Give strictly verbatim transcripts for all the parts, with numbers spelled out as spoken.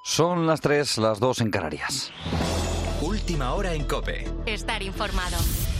Son las tres, las dos en Canarias. Última hora en COPE. Estar informado.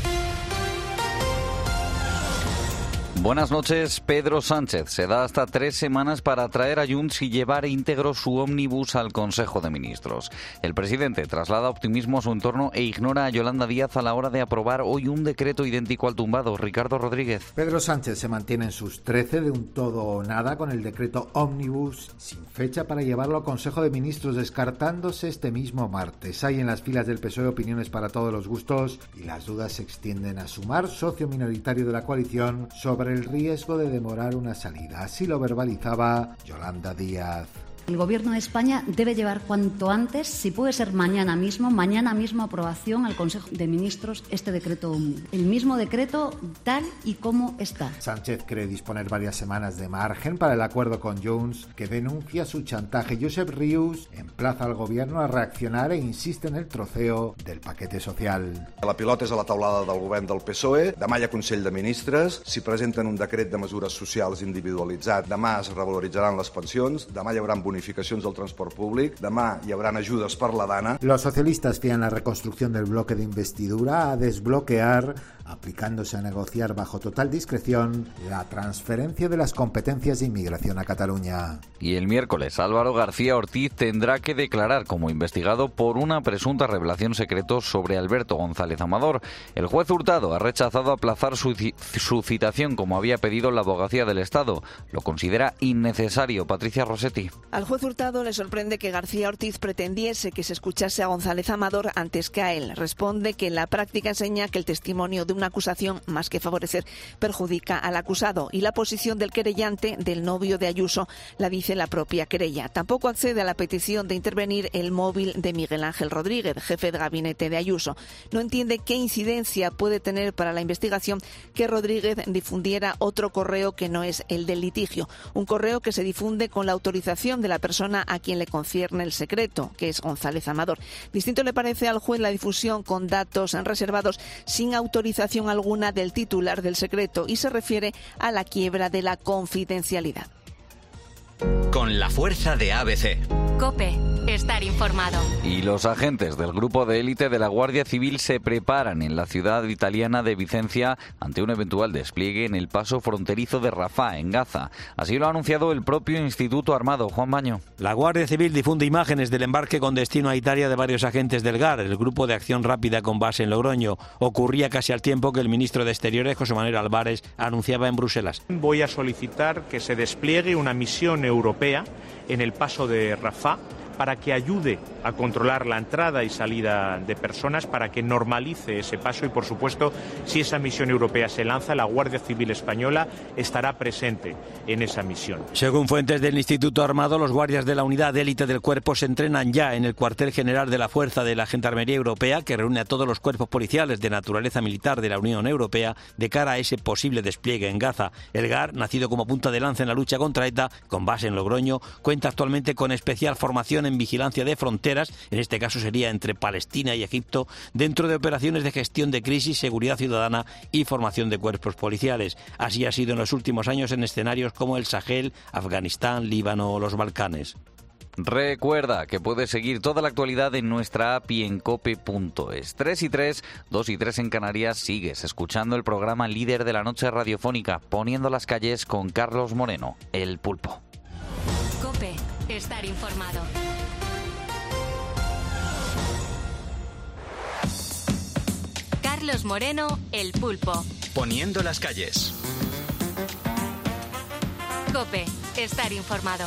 Buenas noches. Pedro Sánchez se da hasta tres semanas para traer a Junts y llevar íntegro su ómnibus al Consejo de Ministros. El presidente traslada optimismo a su entorno e ignora a Yolanda Díaz a la hora de aprobar hoy un decreto idéntico al tumbado. Ricardo Rodríguez. Pedro Sánchez se mantiene en sus trece de un todo o nada con el decreto ómnibus sin fecha para llevarlo al Consejo de Ministros, descartándose este mismo martes. Hay en las filas del P S O E opiniones para todos los gustos y las dudas se extienden a Sumar, socio minoritario de la coalición, sobre el riesgo de demorar una salida. Así lo verbalizaba Yolanda Díaz. El Gobierno de España debe llevar cuanto antes, si puede ser mañana mismo, mañana mismo aprobación al Consejo de Ministros este decreto ómnibus. El mismo decreto tal y como está. Sánchez cree disponer varias semanas de margen para el acuerdo con Junts, que denuncia su chantaje. Josep Rius emplaza al Gobierno a reaccionar e insiste en el troceo del paquete social. La pilota és a la taulada del govern del P S O E. Demà hi ha Consell de Ministres. Si presenten un decret de mesures socials individualitzat, demà es revaloritzaran les pensions, demà hi haurà bonificacions del transport públic, demà hi haurà ajudes per la dana. Los socialistas fían la reconstrucción del bloque de investidura a desbloquear, aplicándose a negociar bajo total discreción la transferencia de las competencias de inmigración a Cataluña. Y el miércoles Álvaro García Ortiz tendrá que declarar como investigado por una presunta revelación secreta sobre Alberto González Amador. El juez Hurtado ha rechazado aplazar su, su citación como había pedido la Abogacía del Estado. Lo considera innecesario. Patricia Rossetti. Al juez Hurtado le sorprende que García Ortiz pretendiese que se escuchase a González Amador antes que a él. Responde que en la práctica enseña que el testimonio de una acusación, más que favorecer, perjudica al acusado, y la posición del querellante, del novio de Ayuso, la dice la propia querella. Tampoco accede a la petición de intervenir el móvil de Miguel Ángel Rodríguez, jefe de gabinete de Ayuso. No entiende qué incidencia puede tener para la investigación que Rodríguez difundiera otro correo que no es el del litigio, un correo que se difunde con la autorización de la persona a quien le concierne el secreto, que es González Amador. Distinto le parece al juez la difusión con datos reservados sin autorización alguna del titular del secreto, y se refiere a la quiebra de la confidencialidad. Con la fuerza de A B C. COPE. Estar informado. Y los agentes del grupo de élite de la Guardia Civil se preparan en la ciudad italiana de Vicencia ante un eventual despliegue en el paso fronterizo de Rafah, en Gaza. Así lo ha anunciado el propio Instituto Armado. Juan Baño. La Guardia Civil difunde imágenes del embarque con destino a Italia de varios agentes del G A R, el Grupo de Acción Rápida con base en Logroño. Ocurría casi al tiempo que el ministro de Exteriores, José Manuel Álvarez, anunciaba en Bruselas. Voy a solicitar que se despliegue una misión europea en el paso de Rafah para que ayude a controlar la entrada y salida de personas, para que normalice ese paso y, por supuesto, si esa misión europea se lanza, la Guardia Civil Española estará presente en esa misión. Según fuentes del Instituto Armado, los guardias de la unidad de élite del cuerpo se entrenan ya en el cuartel general de la Fuerza de la Gendarmería Europea, que reúne a todos los cuerpos policiales de naturaleza militar de la Unión Europea de cara a ese posible despliegue en Gaza. El G A R, nacido como punta de lanza en la lucha contra ETA, con base en Logroño, cuenta actualmente con especial formación en vigilancia de fronteras, en este caso sería entre Palestina y Egipto, dentro de operaciones de gestión de crisis, seguridad ciudadana y formación de cuerpos policiales. Así ha sido en los últimos años en escenarios como el Sahel, Afganistán, Líbano o los Balcanes. Recuerda que puedes seguir toda la actualidad en nuestra app y en cope punto es. tres y tres, dos y tres en Canarias. Sigues escuchando el programa líder de la noche radiofónica, Poniendo las calles, con Carlos Moreno, El Pulpo. COPE. Estar informado. Carlos Moreno, El Pulpo. Poniendo las calles. COPE. Estar informado.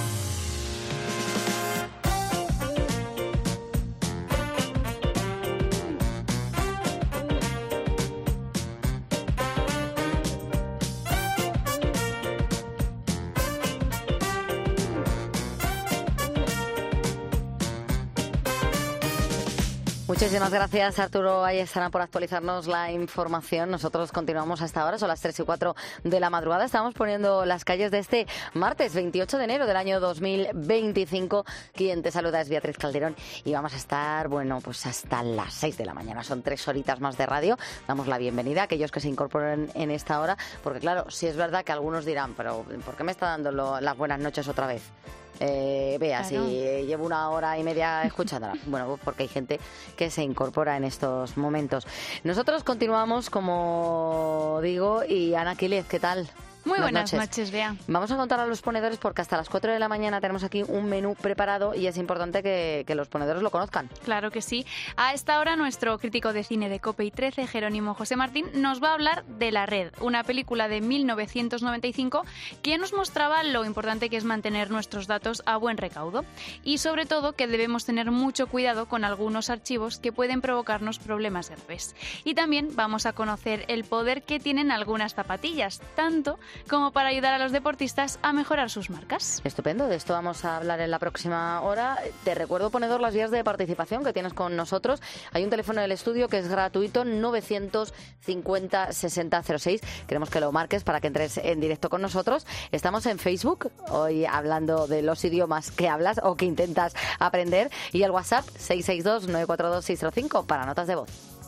Muchísimas gracias, Arturo Ayesana, por actualizarnos la información. Nosotros continuamos hasta ahora, son las tres y cuatro de la madrugada. Estamos poniendo las calles de este martes veintiocho de enero del año dos mil veinticinco. Quien te saluda es Beatriz Calderón y vamos a estar, bueno, pues hasta las seis de la mañana. Son tres horitas más de radio. Damos la bienvenida a aquellos que se incorporan en esta hora, porque claro, sí es verdad que algunos dirán, pero ¿por qué me está dando lo, las buenas noches otra vez? Eh, vea, Claro. si llevo una hora y media escuchándola. Bueno, pues porque hay gente que se incorpora en estos momentos. Nosotros continuamos, como digo, y Ana Quílez, ¿qué tal? Muy buenas noches, Bea. Vamos a contar a los ponedores porque hasta las cuatro de la mañana tenemos aquí un menú preparado y es importante que, que los ponedores lo conozcan. Claro que sí. A esta hora nuestro crítico de cine de COPE y trece, Jerónimo José Martín, nos va a hablar de La Red, una película de mil novecientos noventa y cinco que nos mostraba lo importante que es mantener nuestros datos a buen recaudo y sobre todo que debemos tener mucho cuidado con algunos archivos que pueden provocarnos problemas graves. Y también vamos a conocer el poder que tienen algunas zapatillas, tanto como para ayudar a los deportistas a mejorar sus marcas. Estupendo, de esto vamos a hablar en la próxima hora. Te recuerdo, ponedor, las vías de participación que tienes con nosotros. Hay un teléfono del estudio que es gratuito, novecientos cincuenta sesenta cero seis. Queremos que lo marques para que entres en directo con nosotros. Estamos en Facebook, hoy hablando de los idiomas que hablas o que intentas aprender. Y el WhatsApp, seis seis dos nueve cuatro dos seis cero cinco, para notas de voz.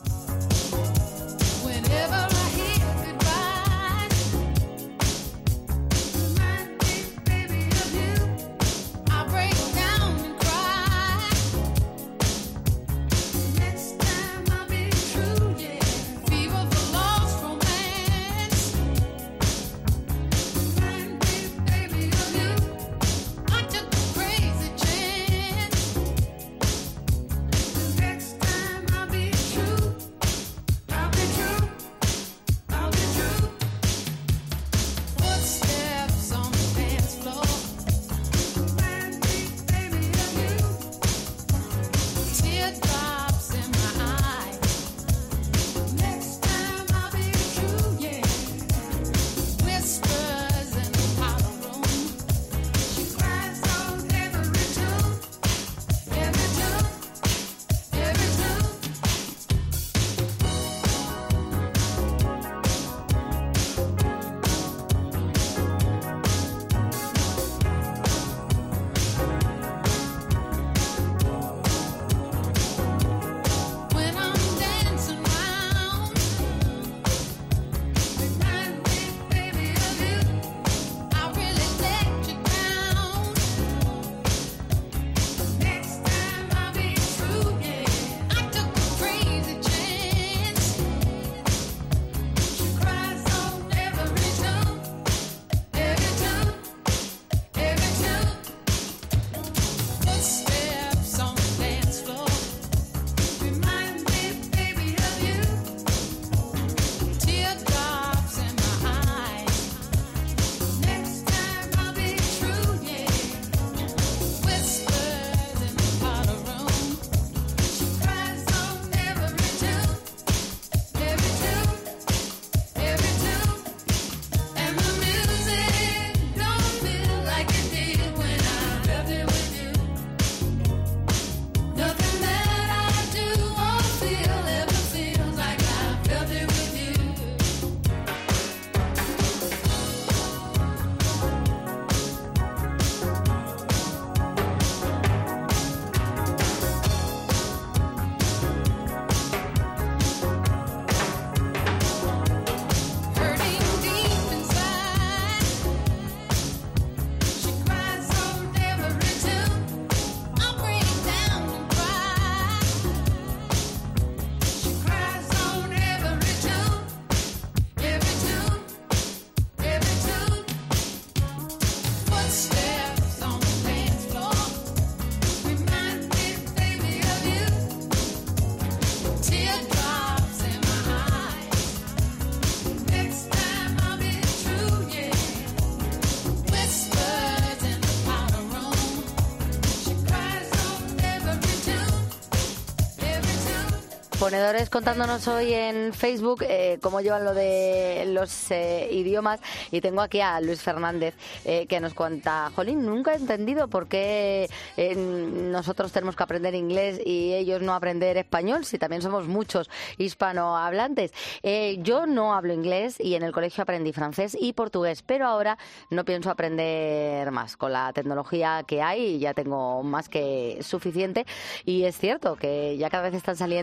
Ponedores contándonos hoy en Facebook eh, cómo llevan lo de los eh, idiomas, y tengo aquí a Luis Fernández eh, que nos cuenta: jolín, nunca he entendido por qué eh, nosotros tenemos que aprender inglés y ellos no aprender español, si también somos muchos hispanohablantes. Eh, yo no hablo inglés y en el colegio aprendí francés y portugués, pero ahora no pienso aprender más. Con la tecnología que hay ya tengo más que suficiente, y es cierto que ya cada vez están saliendo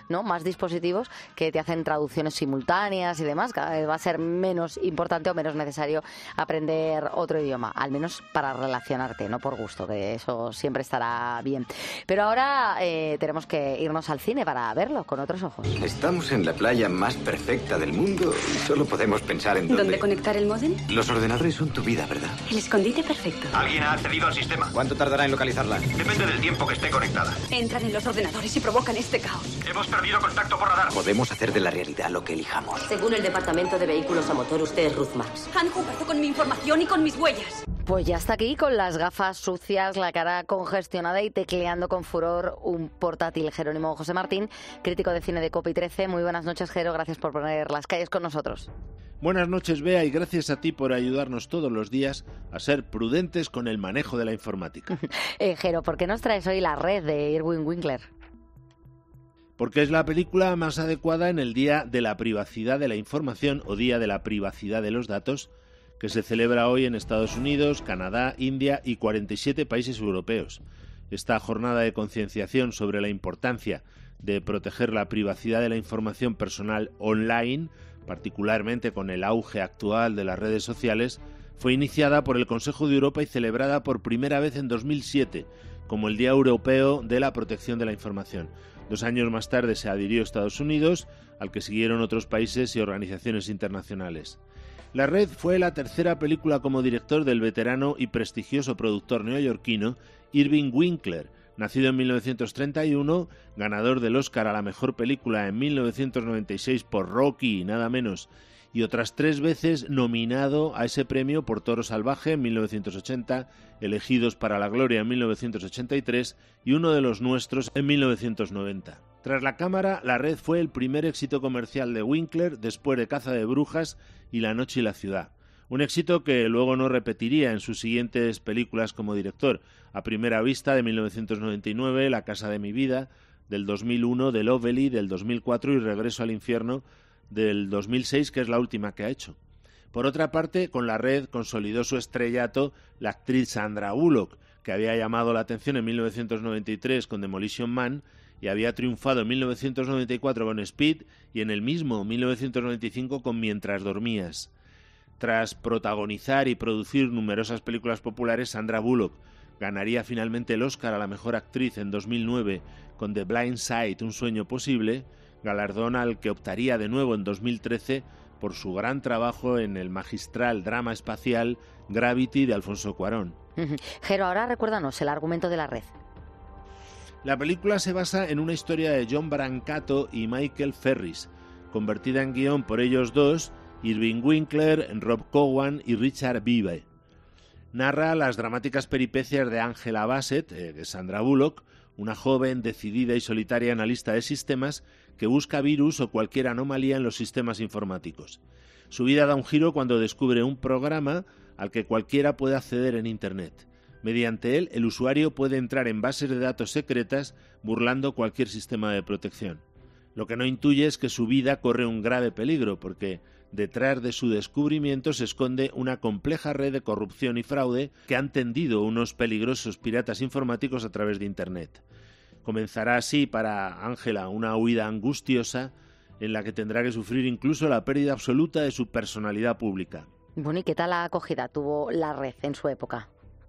¿no? Más dispositivos que te hacen traducciones simultáneas y demás. Cada vez va a ser menos importante o menos necesario aprender otro idioma, al menos para relacionarte, no por gusto, que eso siempre estará bien. Pero ahora eh, tenemos que irnos al cine para verlo con otros ojos. Estamos en la playa más perfecta del mundo y solo podemos pensar en dónde... ¿Dónde conectar el módem? Los ordenadores son tu vida, ¿verdad? El escondite perfecto. Alguien ha accedido al sistema. ¿Cuánto tardará en localizarla? Depende del tiempo que esté conectada. Entran en los ordenadores y provocan este caos. Hemos perdido contacto por radar. Podemos hacer de la realidad lo que elijamos. Según el Departamento de Vehículos a Motor, usted es Ruth Marx. Han jugado con mi información y con mis huellas. Pues ya está aquí, con las gafas sucias, la cara congestionada y tecleando con furor un portátil. Jerónimo José Martín, crítico de cine de COPE y trece. Muy buenas noches, Jero. Gracias por poner las calles con nosotros. Buenas noches, Bea, y gracias a ti por ayudarnos todos los días a ser prudentes con el manejo de la informática. eh, Jero, ¿por qué nos traes hoy La Red de Irwin Winkler? Porque es la película más adecuada en el Día de la Privacidad de la Información o Día de la Privacidad de los Datos, que se celebra hoy en Estados Unidos, Canadá, India y cuarenta y siete países europeos. Esta jornada de concienciación sobre la importancia de proteger la privacidad de la información personal online, particularmente con el auge actual de las redes sociales, fue iniciada por el Consejo de Europa y celebrada por primera vez en dos mil siete como el Día Europeo de la Protección de la Información. Dos años más tarde se adhirió Estados Unidos, al que siguieron otros países y organizaciones internacionales. La Red fue la tercera película como director del veterano y prestigioso productor neoyorquino Irving Winkler, nacido en mil novecientos treinta y uno, ganador del Oscar a la mejor película en mil novecientos noventa y seis por Rocky, nada menos, y otras tres veces nominado a ese premio por Toro Salvaje en mil novecientos ochenta, Elegidos para la Gloria en mil novecientos ochenta y tres y Uno de los Nuestros en mil novecientos noventa. Tras la cámara, La Red fue el primer éxito comercial de Winkler después de Caza de Brujas y La Noche y la Ciudad. Un éxito que luego no repetiría en sus siguientes películas como director. A primera vista, de mil novecientos noventa y nueve, La Casa de mi vida, del dos mil uno, The Lovely, del dos mil cuatro y Regreso al infierno, del dos mil seis, que es la última que ha hecho. Por otra parte, con La Red consolidó su estrellato la actriz Sandra Bullock, que había llamado la atención en mil novecientos noventa y tres con Demolition Man y había triunfado en mil novecientos noventa y cuatro con Speed y en el mismo mil novecientos noventa y cinco con Mientras dormías. Tras protagonizar y producir numerosas películas populares, Sandra Bullock ganaría finalmente el Oscar a la mejor actriz en dos mil nueve con The Blind Side, un sueño posible, galardón al que optaría de nuevo en dos mil trece por su gran trabajo en el magistral drama espacial Gravity de Alfonso Cuarón. Jero, ahora recuérdanos el argumento de La Red. La película se basa en una historia de John Brancato y Michael Ferris, convertida en guión por ellos dos, Irving Winkler, Rob Cowan y Richard Vive. Narra las dramáticas peripecias de Angela Bassett, eh, de Sandra Bullock, una joven, decidida y solitaria analista de sistemas que busca virus o cualquier anomalía en los sistemas informáticos. Su vida da un giro cuando descubre un programa al que cualquiera puede acceder en Internet. Mediante él, el usuario puede entrar en bases de datos secretas burlando cualquier sistema de protección. Lo que no intuye es que su vida corre un grave peligro, porque detrás de su descubrimiento se esconde una compleja red de corrupción y fraude que han tendido unos peligrosos piratas informáticos a través de Internet. Comenzará así para Ángela una huida angustiosa en la que tendrá que sufrir incluso la pérdida absoluta de su personalidad pública. Bueno, ¿y qué tal la acogida tuvo La Red en su época?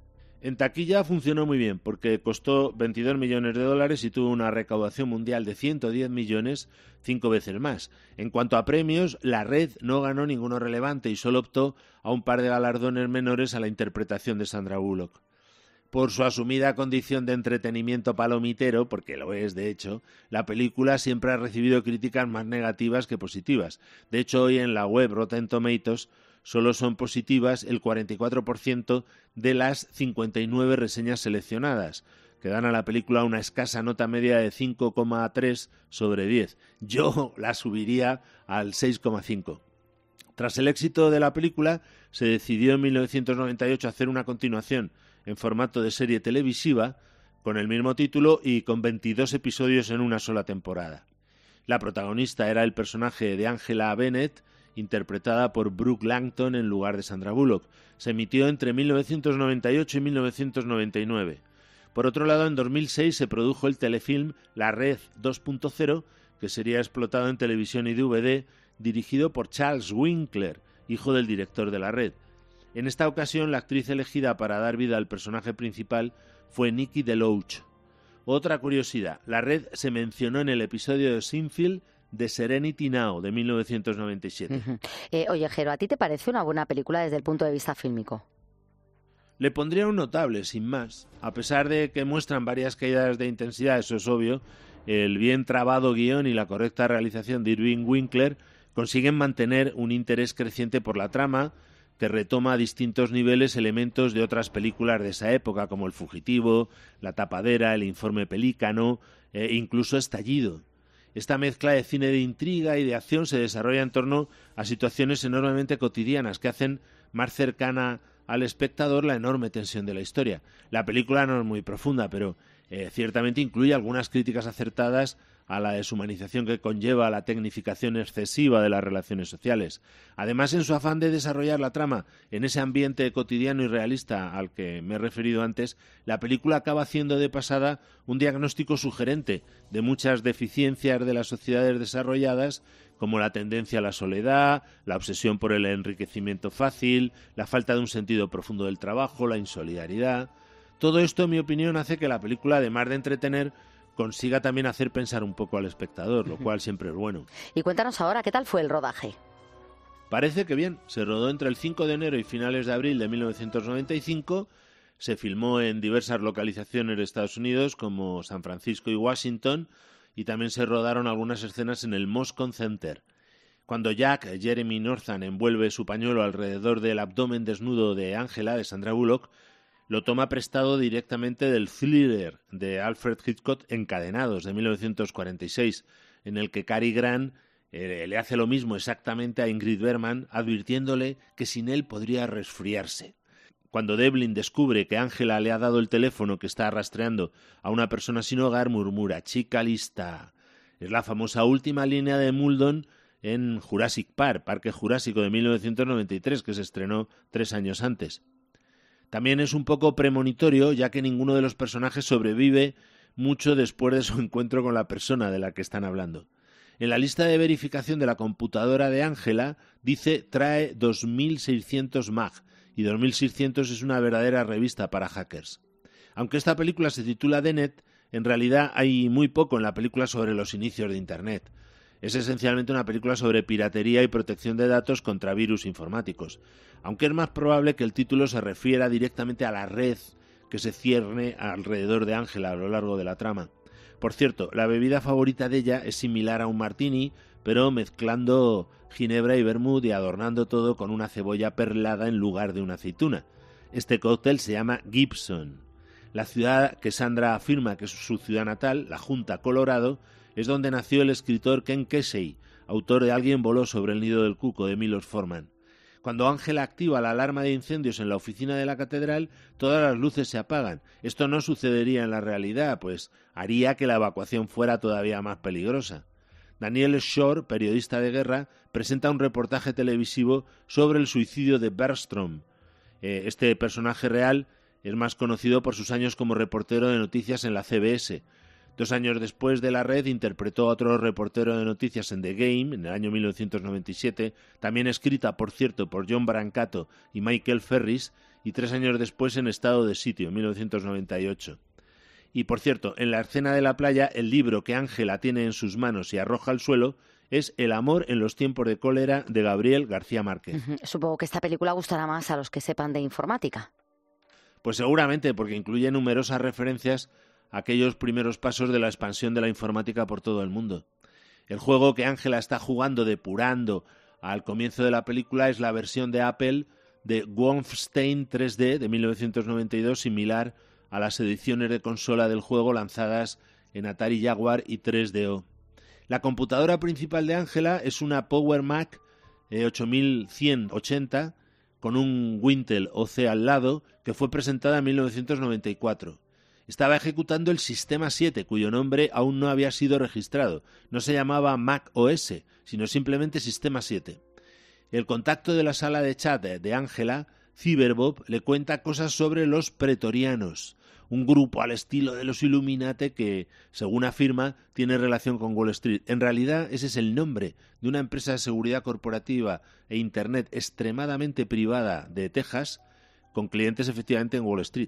En taquilla funcionó muy bien porque costó veintidós millones de dólares y tuvo una recaudación mundial de ciento diez millones, cinco veces más. En cuanto a premios, La Red no ganó ninguno relevante y solo optó a un par de galardones menores a la interpretación de Sandra Bullock. Por su asumida condición de entretenimiento palomitero, porque lo es de hecho, la película siempre ha recibido críticas más negativas que positivas. De hecho, hoy en la web Rotten Tomatoes solo son positivas el cuarenta y cuatro por ciento de las cincuenta y nueve reseñas seleccionadas, que dan a la película una escasa nota media de cinco coma tres sobre diez. Yo la subiría al seis coma cinco. Tras el éxito de la película, se decidió en mil novecientos noventa y ocho hacer una continuación en formato de serie televisiva con el mismo título y con veintidós episodios en una sola temporada. La protagonista era el personaje de Angela Bennett, interpretada por Brooke Langton en lugar de Sandra Bullock. Se emitió entre mil novecientos noventa y ocho y mil novecientos noventa y nueve. Por otro lado, en dos mil seis se produjo el telefilm La Red dos punto cero, que que sería explotado en televisión y D V D, dirigido por Charles Winkler, hijo del director de La Red. En esta ocasión, la actriz elegida para dar vida al personaje principal fue Nikki DeLoach. Otra curiosidad, La Red se mencionó en el episodio de Seinfeld de Serenity Now, de mil novecientos noventa y siete. Uh-huh. eh, oye, Jero, ¿a ti te parece una buena película desde el punto de vista fílmico? Le pondría un notable, sin más. A pesar de que muestran varias caídas de intensidad, eso es obvio, el bien trabado guión y la correcta realización de Irving Winkler consiguen mantener un interés creciente por la trama, que retoma a distintos niveles elementos de otras películas de esa época, como El fugitivo, La tapadera, El informe Pelícano e incluso Estallido. Esta mezcla de cine de intriga y de acción se desarrolla en torno a situaciones enormemente cotidianas que hacen más cercana al espectador la enorme tensión de la historia. La película no es muy profunda, pero eh, ciertamente incluye algunas críticas acertadas a la deshumanización que conlleva la tecnificación excesiva de las relaciones sociales. Además, en su afán de desarrollar la trama en ese ambiente cotidiano y realista al que me he referido antes, la película acaba haciendo de pasada un diagnóstico sugerente de muchas deficiencias de las sociedades desarrolladas, como la tendencia a la soledad, la obsesión por el enriquecimiento fácil, la falta de un sentido profundo del trabajo, la insolidaridad. Todo esto, en mi opinión, hace que la película, además de entretener, consiga también hacer pensar un poco al espectador, lo cual siempre es bueno. Y cuéntanos ahora, ¿qué tal fue el rodaje? Parece que bien. Se rodó entre el cinco de enero y finales de abril de mil novecientos noventa y cinco. Se filmó en diversas localizaciones de Estados Unidos, como San Francisco y Washington, y también se rodaron algunas escenas en el Moscone Center. Cuando Jack, Jeremy Northam, envuelve su pañuelo alrededor del abdomen desnudo de Angela, de Sandra Bullock, lo toma prestado directamente del thriller de Alfred Hitchcock Encadenados, de mil novecientos cuarenta y seis, en el que Cary Grant eh, le hace lo mismo exactamente a Ingrid Bergman, advirtiéndole que sin él podría resfriarse. Cuando Devlin descubre que Angela le ha dado el teléfono que está rastreando a una persona sin hogar, murmura: «Chica lista». Es la famosa última línea de Muldoon en Jurassic Park, Parque Jurásico de mil novecientos noventa y tres, que se estrenó tres años antes. También es un poco premonitorio, ya que ninguno de los personajes sobrevive mucho después de su encuentro con la persona de la que están hablando. En la lista de verificación de la computadora de Angela dice trae dos mil seiscientos mag, y dos mil seiscientos es una verdadera revista para hackers. Aunque esta película se titula The Net, en realidad hay muy poco en la película sobre los inicios de Internet. Es esencialmente una película sobre piratería y protección de datos contra virus informáticos, aunque es más probable que el título se refiera directamente a la red que se cierne alrededor de Angela a lo largo de la trama. Por cierto, la bebida favorita de ella es similar a un martini, pero mezclando ginebra y vermut y adornando todo con una cebolla perlada en lugar de una aceituna. Este cóctel se llama Gibson. La ciudad que Sandra afirma que es su ciudad natal, la Junta, Colorado, es donde nació el escritor Ken Kesey, autor de Alguien voló sobre el nido del cuco, de Milos Forman. Cuando Angela activa la alarma de incendios en la oficina de la catedral, todas las luces se apagan. Esto no sucedería en la realidad, pues haría que la evacuación fuera todavía más peligrosa. Daniel Shore, periodista de guerra, presenta un reportaje televisivo sobre el suicidio de Bergstrom. Eh, este personaje real es más conocido por sus años como reportero de noticias en la C B S. Dos años después de La Red interpretó a otro reportero de noticias en The Game, en el año mil novecientos noventa y siete, también escrita, por cierto, por John Brancato y Michael Ferris, y tres años después en Estado de Sitio, en mil novecientos noventa y ocho. Y, por cierto, en la escena de la playa, el libro que Ángela tiene en sus manos y arroja al suelo es El amor en los tiempos de cólera, de Gabriel García Márquez. Uh-huh. Supongo que esta película gustará más a los que sepan de informática. Pues seguramente, porque incluye numerosas referencias a aquellos primeros pasos de la expansión de la informática por todo el mundo. El juego que Ángela está jugando, depurando al comienzo de la película, es la versión de Apple de Wolfenstein tres D de mil novecientos noventa y dos, similar a las ediciones de consola del juego lanzadas en Atari Jaguar y tres D O. La computadora principal de Ángela es una Power Mac eh, ocho mil ciento ochenta con un Wintel O C al lado, que fue presentada en mil novecientos noventa y cuatro. Estaba ejecutando el Sistema siete, cuyo nombre aún no había sido registrado. No se llamaba Mac O S, sino simplemente Sistema siete. El contacto de la sala de chat de Ángela, Cyberbob, le cuenta cosas sobre los pretorianos, un grupo al estilo de los Illuminati que, según afirma, tiene relación con Wall Street. En realidad, ese es el nombre de una empresa de seguridad corporativa e Internet extremadamente privada de Texas, con clientes efectivamente en Wall Street.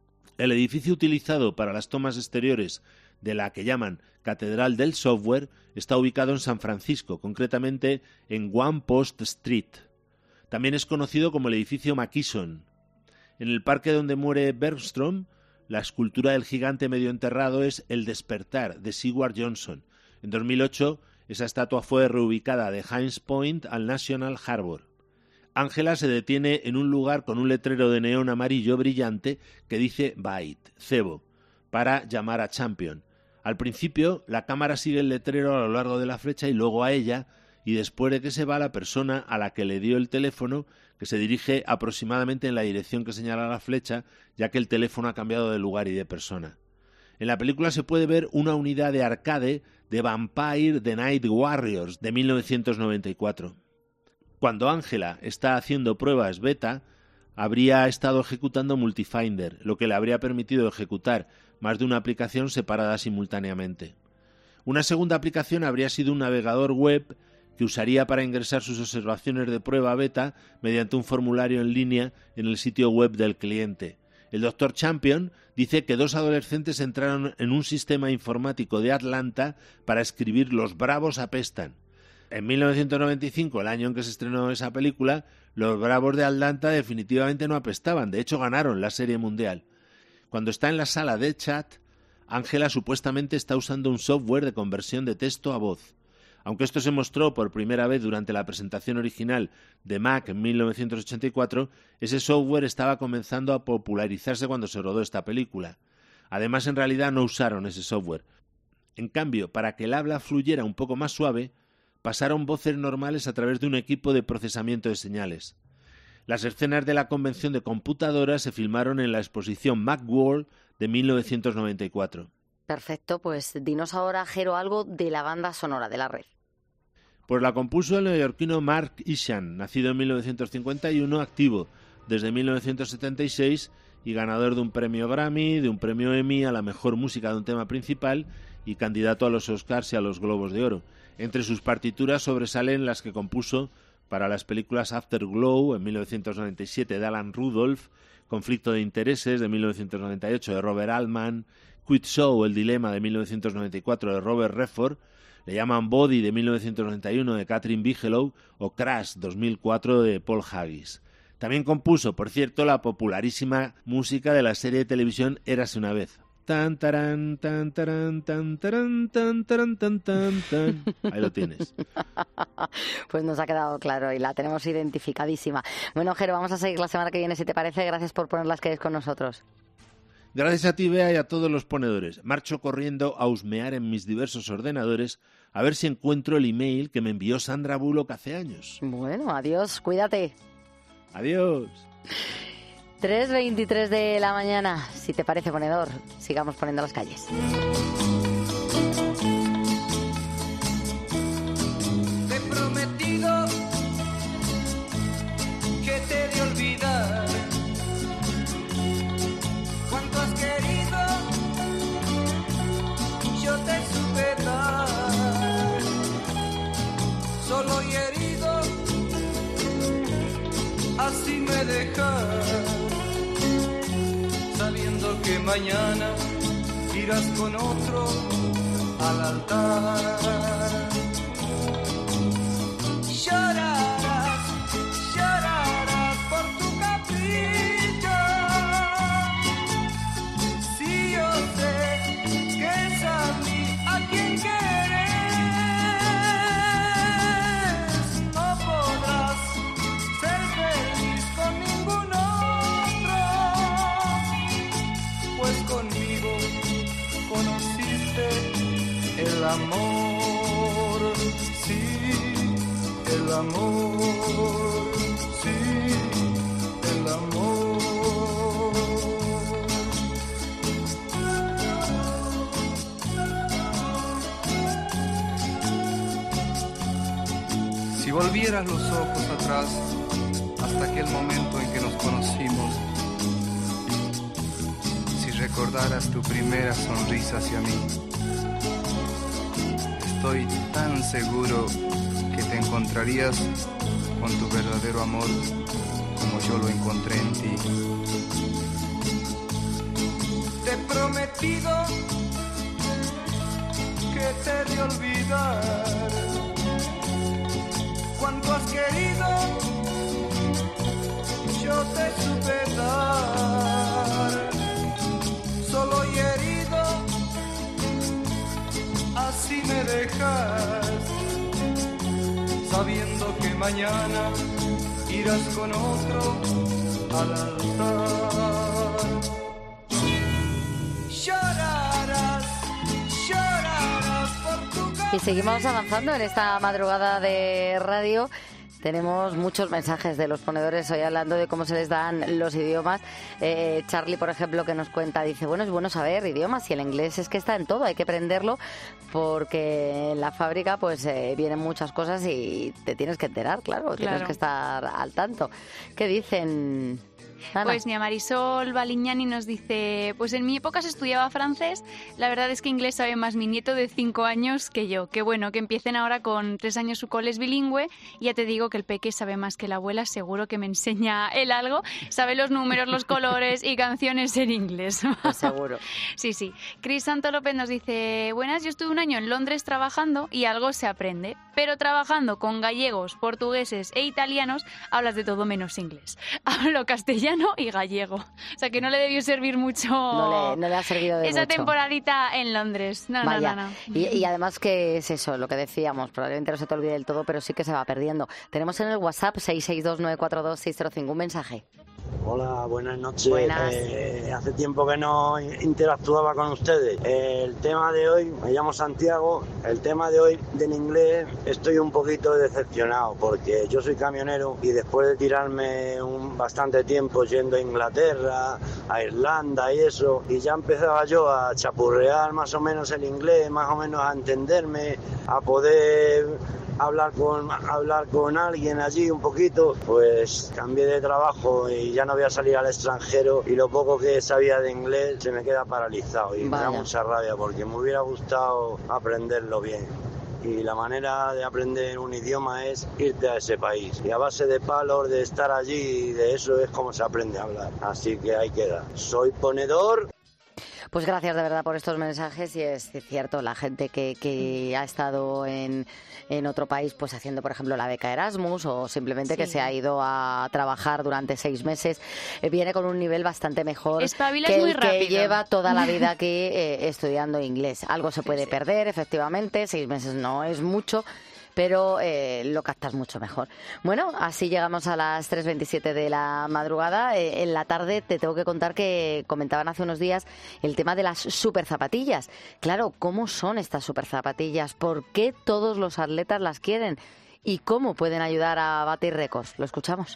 El edificio utilizado para las tomas exteriores de la que llaman Catedral del Software está ubicado en San Francisco, concretamente en One Post Street. También es conocido como el edificio Mackison. En el parque donde muere Bergstrom, la escultura del gigante medio enterrado es El despertar, de Seward Johnson. En dos mil ocho, esa estatua fue reubicada de Hines Point al National Harbor. Ángela se detiene en un lugar con un letrero de neón amarillo brillante que dice Byte, cebo, para llamar a Champion. Al principio, la cámara sigue el letrero a lo largo de la flecha y luego a ella, y después de que se va la persona a la que le dio el teléfono, que se dirige aproximadamente en la dirección que señala la flecha, ya que el teléfono ha cambiado de lugar y de persona. En la película se puede ver una unidad de arcade de Vampire The Night Warriors de mil novecientos noventa y cuatro. Cuando Ángela está haciendo pruebas beta, habría estado ejecutando Multifinder, lo que le habría permitido ejecutar más de una aplicación separada simultáneamente. Una segunda aplicación habría sido un navegador web que usaría para ingresar sus observaciones de prueba beta mediante un formulario en línea en el sitio web del cliente. El doctor Champion dice que dos adolescentes entraron en un sistema informático de Atlanta para escribir Los Bravos apestan. En mil novecientos noventa y cinco, el año en que se estrenó esa película, los Bravos de Atlanta definitivamente no apestaban, de hecho ganaron la Serie Mundial. Cuando está en la sala de chat, Ángela supuestamente está usando un software de conversión de texto a voz. Aunque esto se mostró por primera vez durante la presentación original de Mac en mil novecientos ochenta y cuatro, ese software estaba comenzando a popularizarse cuando se rodó esta película. Además, en realidad no usaron ese software. En cambio, para que el habla fluyera un poco más suave, pasaron voces normales a través de un equipo de procesamiento de señales. Las escenas de la convención de computadoras se filmaron en la exposición Macworld de mil novecientos noventa y cuatro. Perfecto, pues dinos ahora, Jero, algo de la banda sonora de la red. Pues la compuso el neoyorquino Mark Isham, nacido en mil novecientos cincuenta y uno, activo desde mil novecientos setenta y seis y ganador de un premio Grammy, de un premio Emmy a la mejor música de un tema principal y candidato a los Oscars y a los Globos de Oro. Entre sus partituras sobresalen las que compuso para las películas Afterglow en mil novecientos noventa y siete de Alan Rudolph, Conflicto de Intereses de mil novecientos noventa y ocho de Robert Altman, Quit Show, El Dilema de mil novecientos noventa y cuatro de Robert Redford, Le llaman Body de mil novecientos noventa y uno de Catherine Bigelow o Crash dos mil cuatro de Paul Haggis. También compuso, por cierto, la popularísima música de la serie de televisión Érase una vez. Tan tarán, tan tarán, tan tarán, tan tarán, tan tan tan. Ahí lo tienes. Pues nos ha quedado claro y la tenemos identificadísima. Bueno, Jero, vamos a seguir la semana que viene, si te parece. Gracias por poner las calles con nosotros. Gracias a ti, Bea, y a todos los ponedores. Marcho corriendo a husmear en mis diversos ordenadores a ver si encuentro el email que me envió Sandra Bullock hace años. Bueno, adiós, cuídate. Adiós. tres veintitrés de la mañana. Si te parece, ponedor, sigamos poniendo las calles. Te he prometido que te he de olvidar. Cuánto has querido, yo te supe dar. Solo y herido, así me dejas. Sabiendo que mañana irás con otro al altar. Llorarás, llorarás por tu capricho. Si yo sé que es a mí a quien quieres, no podrás ser feliz con ningún otro, pues conmigo conociste el amor, sí, el amor, sí, el amor. Si volvieras los ojos atrás hasta aquel momento en que nos conocimos, si recordaras tu primera sonrisa hacia mí. Estoy tan seguro que te encontrarías con tu verdadero amor como yo lo encontré en ti. Te he prometido que te he de olvidar. Cuanto has querido, yo te supe dar. Solo y herido, así me dejas, sabiendo que mañana irás con otro al altar. Llorarás, llorarás por tu casa. Y seguimos avanzando en esta madrugada de radio. Tenemos muchos mensajes de los ponedores hoy hablando de cómo se les dan los idiomas. Eh, Charlie, por ejemplo, que nos cuenta, dice, bueno, es bueno saber idiomas y el inglés es que está en todo, hay que aprenderlo porque en la fábrica pues eh, vienen muchas cosas y te tienes que enterar, claro, claro, tienes que estar al tanto. ¿Qué dicen? Ana. Pues ni a Marisol Baliñani nos dice, pues en mi época se estudiaba francés, la verdad es que inglés sabe más mi nieto de cinco años que yo. Qué bueno que empiecen ahora con tres años su cole es bilingüe. Ya te digo que el peque sabe más que la abuela, seguro que me enseña él algo, sabe los números, los colores y canciones en inglés. Pues seguro. Sí, sí. Cris Santo López nos dice, buenas, yo estuve un año en Londres trabajando y algo se aprende, pero trabajando con gallegos, portugueses e italianos hablas de todo menos inglés. Hablo castellano y gallego. O sea, que no le debió servir mucho. No le, no le ha servido de esa mucho. temporadita en Londres. No, Vaya. no, no. no. Y, y además que es eso, lo que decíamos, probablemente no se te olvide del todo, pero sí que se va perdiendo. Tenemos en el WhatsApp seis seis dos nueve cuatro dos seis cero cinco un mensaje. Hola, buenas noches. Buenas. Eh, hace tiempo que no interactuaba con ustedes. Eh, el tema de hoy, me llamo Santiago, el tema de hoy del inglés estoy un poquito decepcionado porque yo soy camionero y después de tirarme un bastante tiempo yendo a Inglaterra, a Irlanda y eso, y ya empezaba yo a chapurrear más o menos el inglés, más o menos a entenderme, a poder hablar con hablar con alguien allí un poquito, pues cambié de trabajo y ya no voy a salir al extranjero y lo poco que sabía de inglés se me queda paralizado y Vaya. me da mucha rabia porque me hubiera gustado aprenderlo bien. Y la manera de aprender un idioma es irte a ese país. Y a base de palos, de estar allí, y de eso es como se aprende a hablar. Así que ahí queda. Soy ponedor. Pues gracias de verdad por estos mensajes y es cierto, la gente que, que ha estado en, en otro país pues haciendo por ejemplo la beca Erasmus o simplemente sí. que se ha ido a trabajar durante seis meses, eh, viene con un nivel bastante mejor Espabilas que el muy que rápido. lleva toda la vida aquí eh, estudiando inglés. Algo se puede sí, sí. perder, efectivamente, seis meses no es mucho, pero eh, lo captas mucho mejor. Bueno, así llegamos a las tres veintisiete de la madrugada. Eh, en la tarde te tengo que contar que comentaban hace unos días el tema de las super zapatillas. Claro, ¿cómo son estas super zapatillas? ¿Por qué todos los atletas las quieren? ¿Y cómo pueden ayudar a batir récords? Lo escuchamos.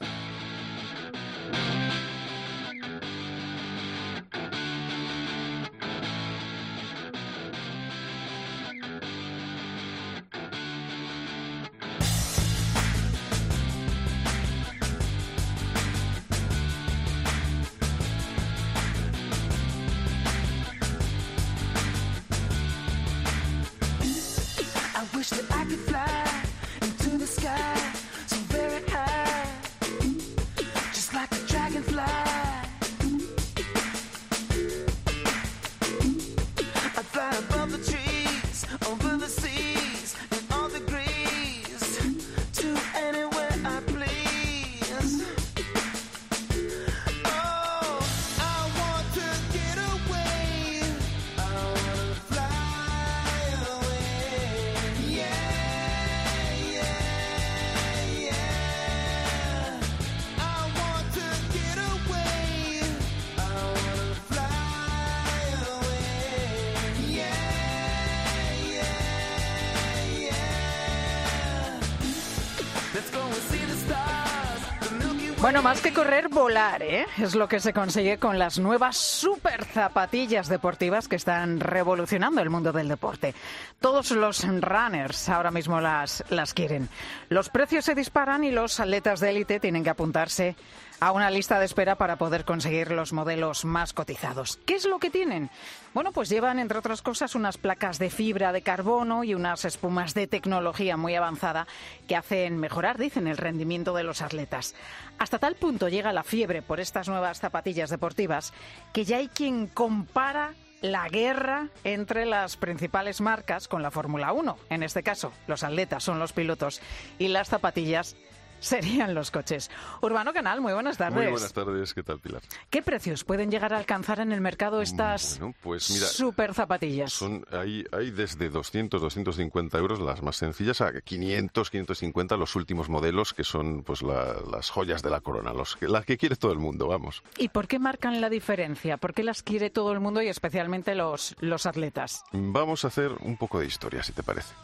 Bueno, más que correr, volar, ¿eh? Es lo que se consigue con las nuevas super zapatillas deportivas que están revolucionando el mundo del deporte. Todos los runners ahora mismo las, las quieren. Los precios se disparan y los atletas de élite tienen que apuntarse a una lista de espera para poder conseguir los modelos más cotizados. ¿Qué es lo que tienen? Bueno, pues llevan, entre otras cosas, unas placas de fibra de carbono y unas espumas de tecnología muy avanzada que hacen mejorar, dicen, el rendimiento de los atletas. Hasta tal punto llega la fiebre por estas nuevas zapatillas deportivas que ya hay quien compara la guerra entre las principales marcas con la Fórmula uno. En este caso, los atletas son los pilotos y las zapatillas serían los coches. Urbano Canal, muy buenas tardes. Muy buenas tardes, ¿qué tal, Pilar? ¿Qué precios pueden llegar a alcanzar en el mercado estas bueno, pues mira, super zapatillas? Son, hay, hay desde doscientos, doscientos cincuenta euros las más sencillas a quinientos, quinientos cincuenta los últimos modelos que son pues la, las joyas de la corona, los, las que quiere todo el mundo, vamos. ¿Y por qué marcan la diferencia? ¿Por qué las quiere todo el mundo y especialmente los, los atletas? Vamos a hacer un poco de historia, si te parece.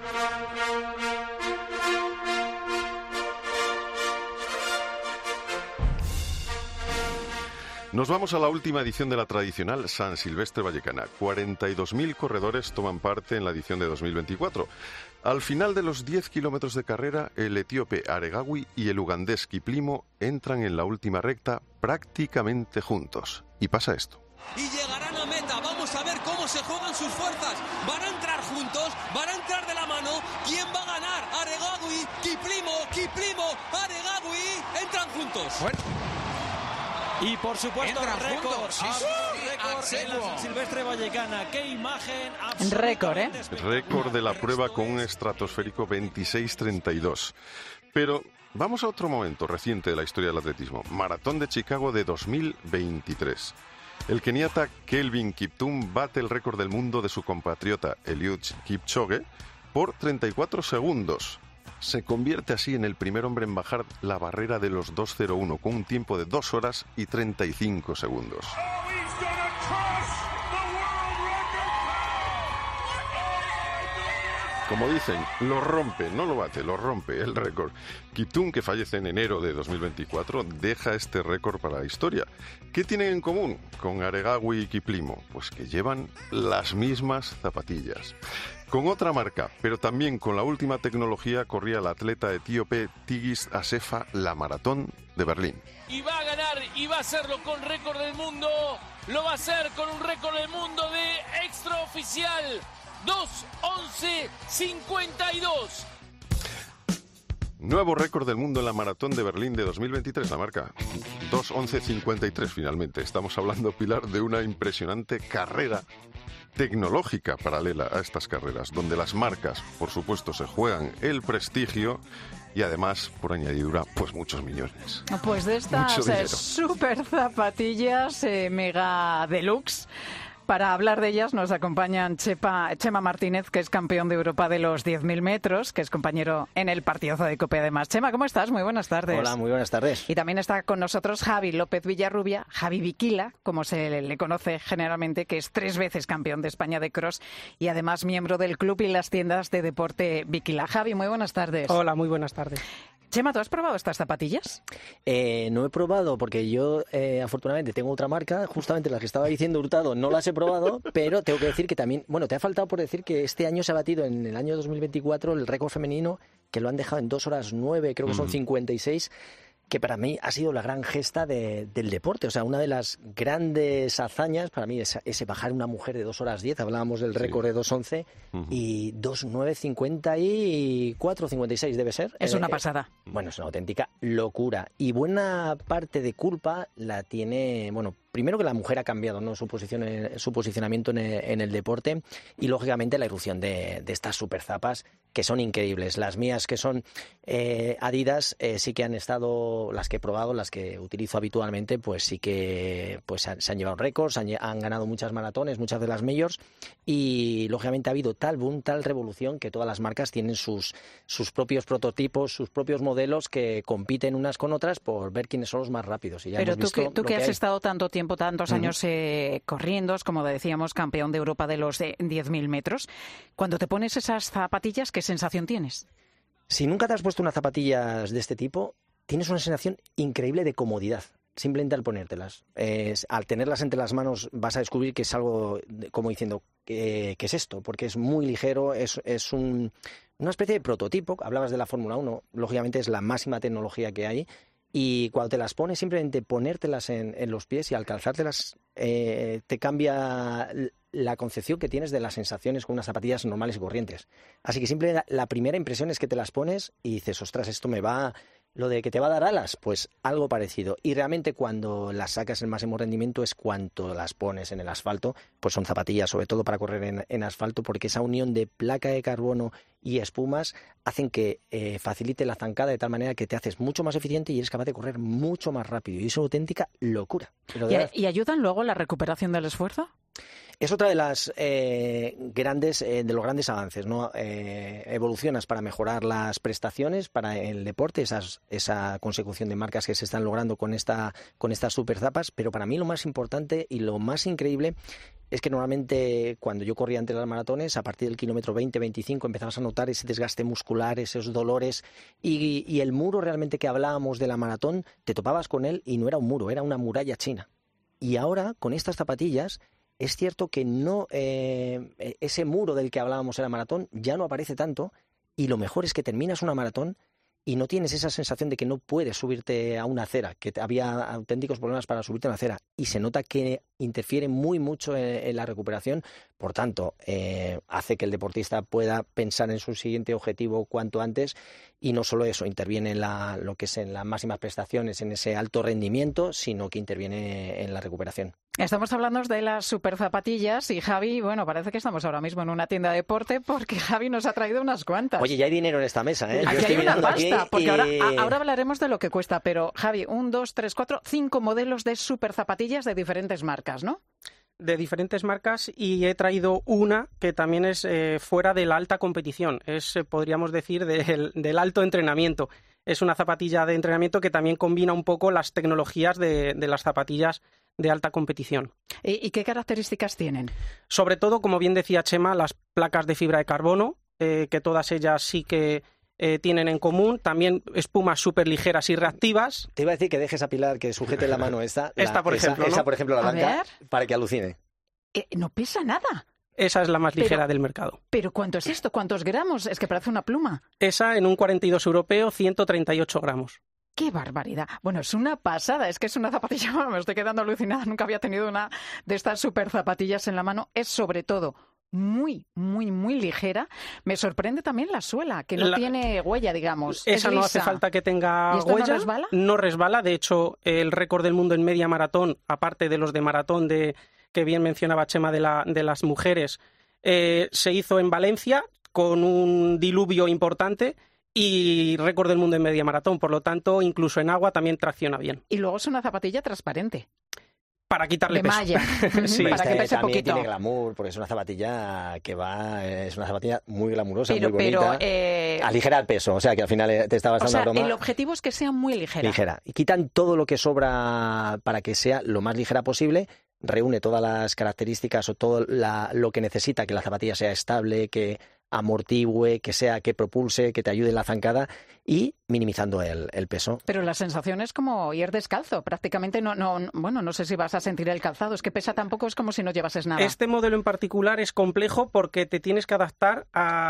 Nos vamos a la última edición de la tradicional San Silvestre Vallecana. cuarenta y dos mil corredores toman parte en la edición de dos mil veinticuatro. Al final de los diez kilómetros de carrera, el etíope Aregawi y el ugandés Kiplimo entran en la última recta prácticamente juntos. Y pasa esto. Y llegarán a meta. Vamos a ver cómo se juegan sus fuerzas. Van a entrar juntos, van a entrar de la mano. ¿Quién va a ganar? Aregawi, Kiplimo, Kiplimo, Aregawi. Entran juntos. Bueno. Y por supuesto, récord, sí, sí, récord en la San Silvestre Vallecana. ¡Qué imagen! Récord, ¿eh? Récord de la prueba con un estratosférico veintiséis treinta y dos. Pero vamos a otro momento reciente de la historia del atletismo. Maratón de Chicago de dos mil veintitrés. El keniata Kelvin Kiptum bate el récord del mundo de su compatriota Eliud Kipchoge por treinta y cuatro segundos. Se convierte así en el primer hombre en bajar la barrera de los dos cero uno con un tiempo de dos horas y treinta y cinco segundos. Como dicen, lo rompe, no lo bate, lo rompe el récord. Kiptum, que fallece en enero de dos mil veinticuatro, deja este récord para la historia. ¿Qué tienen en común con Aregawi y Kiplimo? Pues que llevan las mismas zapatillas. Con otra marca, pero también con la última tecnología, corría el atleta etíope Tigist Assefa la maratón de Berlín. Y va a ganar y va a hacerlo con récord del mundo. Lo va a hacer con un récord del mundo de extraoficial. dos once cincuenta y dos. Nuevo récord del mundo en la maratón de Berlín de dos mil veintitrés, la marca dos once cincuenta y tres finalmente. Estamos hablando, Pilar, de una impresionante carrera tecnológica paralela a estas carreras, donde las marcas, por supuesto, se juegan el prestigio y además, por añadidura, pues muchos millones. Pues de estas eh, super zapatillas eh, mega deluxe. Para hablar de ellas nos acompañan Chepa, Chema Martínez, que es campeón de Europa de los diez mil metros, que es compañero en el partidazo de COPE además. Chema, ¿cómo estás? Muy buenas tardes. Hola, muy buenas tardes. Y también está con nosotros Javi López Villarrubia, Javi Viquila, como se le conoce generalmente, que es tres veces campeón de España de cross y además miembro del club y las tiendas de deporte Viquila. Javi, muy buenas tardes. Hola, muy buenas tardes. Chema, ¿tú has probado estas zapatillas? Eh, no he probado porque yo, eh, afortunadamente, tengo otra marca, justamente las que estaba diciendo Hurtado, no las he probado, pero tengo que decir que también, bueno, te ha faltado por decir que este año se ha batido en el año dos mil veinticuatro el récord femenino, que lo han dejado en dos horas nueve, creo que son cincuenta y seis, que para mí ha sido la gran gesta de, del deporte. O sea, una de las grandes hazañas para mí es ese bajar una mujer de dos horas diez, hablábamos del récord sí. de dos once, uh-huh. y dos nueve cincuenta y cuatro, cincuenta y seis debe ser. Es eh, una pasada. Eh, bueno, es una auténtica locura. Y buena parte de culpa la tiene, bueno, primero que la mujer ha cambiado, ¿no?, su, posición en, su posicionamiento en el, en el deporte, y lógicamente la irrupción de, de estas super zapas que son increíbles. Las mías, que son eh, Adidas, eh, sí que han estado, las que he probado, las que utilizo habitualmente, pues sí que pues han, se han llevado récords, han, han ganado muchas maratones, muchas de las majors, y lógicamente ha habido tal boom, tal revolución, que todas las marcas tienen sus, sus propios prototipos, sus propios modelos que compiten unas con otras por ver quiénes son los más rápidos. Y ya Pero hemos tú visto que, tú que has que estado tanto tiempo, tantos uh-huh. años eh, corriendo, como decíamos, campeón de Europa de los de diez mil metros, cuando te pones esas zapatillas, ¿qué sensación tienes? Si nunca te has puesto unas zapatillas de este tipo, tienes una sensación increíble de comodidad, simplemente al ponértelas. Eh, al tenerlas entre las manos vas a descubrir que es algo, de, como diciendo, ¿qué, ¿qué es esto? Porque es muy ligero, es, es un, una especie de prototipo. Hablabas de la Fórmula uno, lógicamente es la máxima tecnología que hay, Y cuando te las pones, simplemente ponértelas en, en los pies y al calzártelas eh, te cambia la concepción que tienes de las sensaciones con unas zapatillas normales y corrientes. Así que siempre la, la primera impresión es que te las pones y dices, ostras, esto me va... Lo de que te va a dar alas, pues algo parecido. Y realmente cuando las sacas el máximo rendimiento es cuando las pones en el asfalto, pues son zapatillas sobre todo para correr en, en asfalto, porque esa unión de placa de carbono y espumas hacen que eh, facilite la zancada de tal manera que te haces mucho más eficiente y eres capaz de correr mucho más rápido. Y es una auténtica locura. Pero ¿Y, ¿Y ayudan luego la recuperación del esfuerzo? Es otra de las eh, grandes, eh, de los grandes avances, ¿no? Eh, evolucionas para mejorar las prestaciones para el deporte, esas, esa consecución de marcas que se están logrando con esta, con estas super zapas, pero para mí lo más importante y lo más increíble es que normalmente cuando yo corría ante las maratones, a partir del kilómetro veinte, veinticinco, empezabas a notar ese desgaste muscular, esos dolores, y, y el muro realmente que hablábamos de la maratón, te topabas con él y no era un muro, era una muralla china. Y ahora, con estas zapatillas, es cierto que no eh, ese muro del que hablábamos en la maratón ya no aparece tanto, y lo mejor es que terminas una maratón y no tienes esa sensación de que no puedes subirte a una acera, que había auténticos problemas para subirte a una acera, y se nota que interfiere muy mucho en, en la recuperación. Por tanto, eh, hace que el deportista pueda pensar en su siguiente objetivo cuanto antes, y no solo eso, interviene en la, lo que es en las máximas prestaciones, en ese alto rendimiento, sino que interviene en la recuperación. Estamos hablando de las super zapatillas y Javi, bueno, parece que estamos ahora mismo en una tienda de deporte porque Javi nos ha traído unas cuantas. Oye, ya hay dinero en esta mesa, ¿eh? Yo aquí estoy hay una mirando pasta, aquí porque y... ahora, a, ahora hablaremos de lo que cuesta, pero Javi, un, dos, tres, cuatro, cinco modelos de super zapatillas de diferentes marcas, ¿no? De diferentes marcas, y he traído una que también es eh, fuera de la alta competición, es, eh, podríamos decir, del, del alto entrenamiento. Es una zapatilla de entrenamiento que también combina un poco las tecnologías de, de las zapatillas de alta competición. ¿Y, ¿Y qué características tienen? Sobre todo, como bien decía Chema, las placas de fibra de carbono, eh, que todas ellas sí que eh, tienen en común. También espumas súper ligeras y reactivas. Te iba a decir que dejes a Pilar que sujete la mano esta. Esta, la, por esa, ejemplo, ¿no? Esa, por ejemplo, la A blanca, ver. para que alucine. Eh, no pesa nada. Esa es la más ligera Pero- del mercado. ¿Pero cuánto es esto? ¿Cuántos gramos? Es que parece una pluma. Esa en un cuarenta y dos europeo, ciento treinta y ocho gramos. ¡Qué barbaridad! Bueno, es una pasada, es que es una zapatilla, bueno, me estoy quedando alucinada, nunca había tenido una de estas super zapatillas en la mano. Es sobre todo muy, muy, muy ligera. Me sorprende también la suela, que no La- tiene huella, digamos. Es Esa no hace lisa. falta que tenga ¿Y esto no huella. resbala? No resbala. De hecho, el récord del mundo en media maratón, aparte de los de maratón de que bien mencionaba Chema de, la, de las mujeres, eh, se hizo en Valencia con un diluvio importante, y récord del mundo en media maratón. Por lo tanto, incluso en agua también tracciona bien. Y luego es una zapatilla transparente. Para quitarle De peso. malla. Sí. Para que Este pese también poquito. tiene glamour, porque es una zapatilla que va, es una zapatilla muy glamurosa, Pero, muy pero, bonita. eh, Aligera el peso, o sea que al final eh, te estabas o dando sea, una broma. el objetivo es que sea muy ligera. Ligera. Y quitan todo lo que sobra para que sea lo más ligera posible, reúne todas las características o todo la- lo que necesita que la zapatilla sea estable, que amortigüe, que sea, que propulse, que te ayude en la zancada, y minimizando el, el peso. Pero la sensación es como ir descalzo. Prácticamente no, no, bueno, no sé si vas a sentir el calzado. Es que pesa tampoco, es como si no llevases nada. Este modelo en particular es complejo porque te tienes que adaptar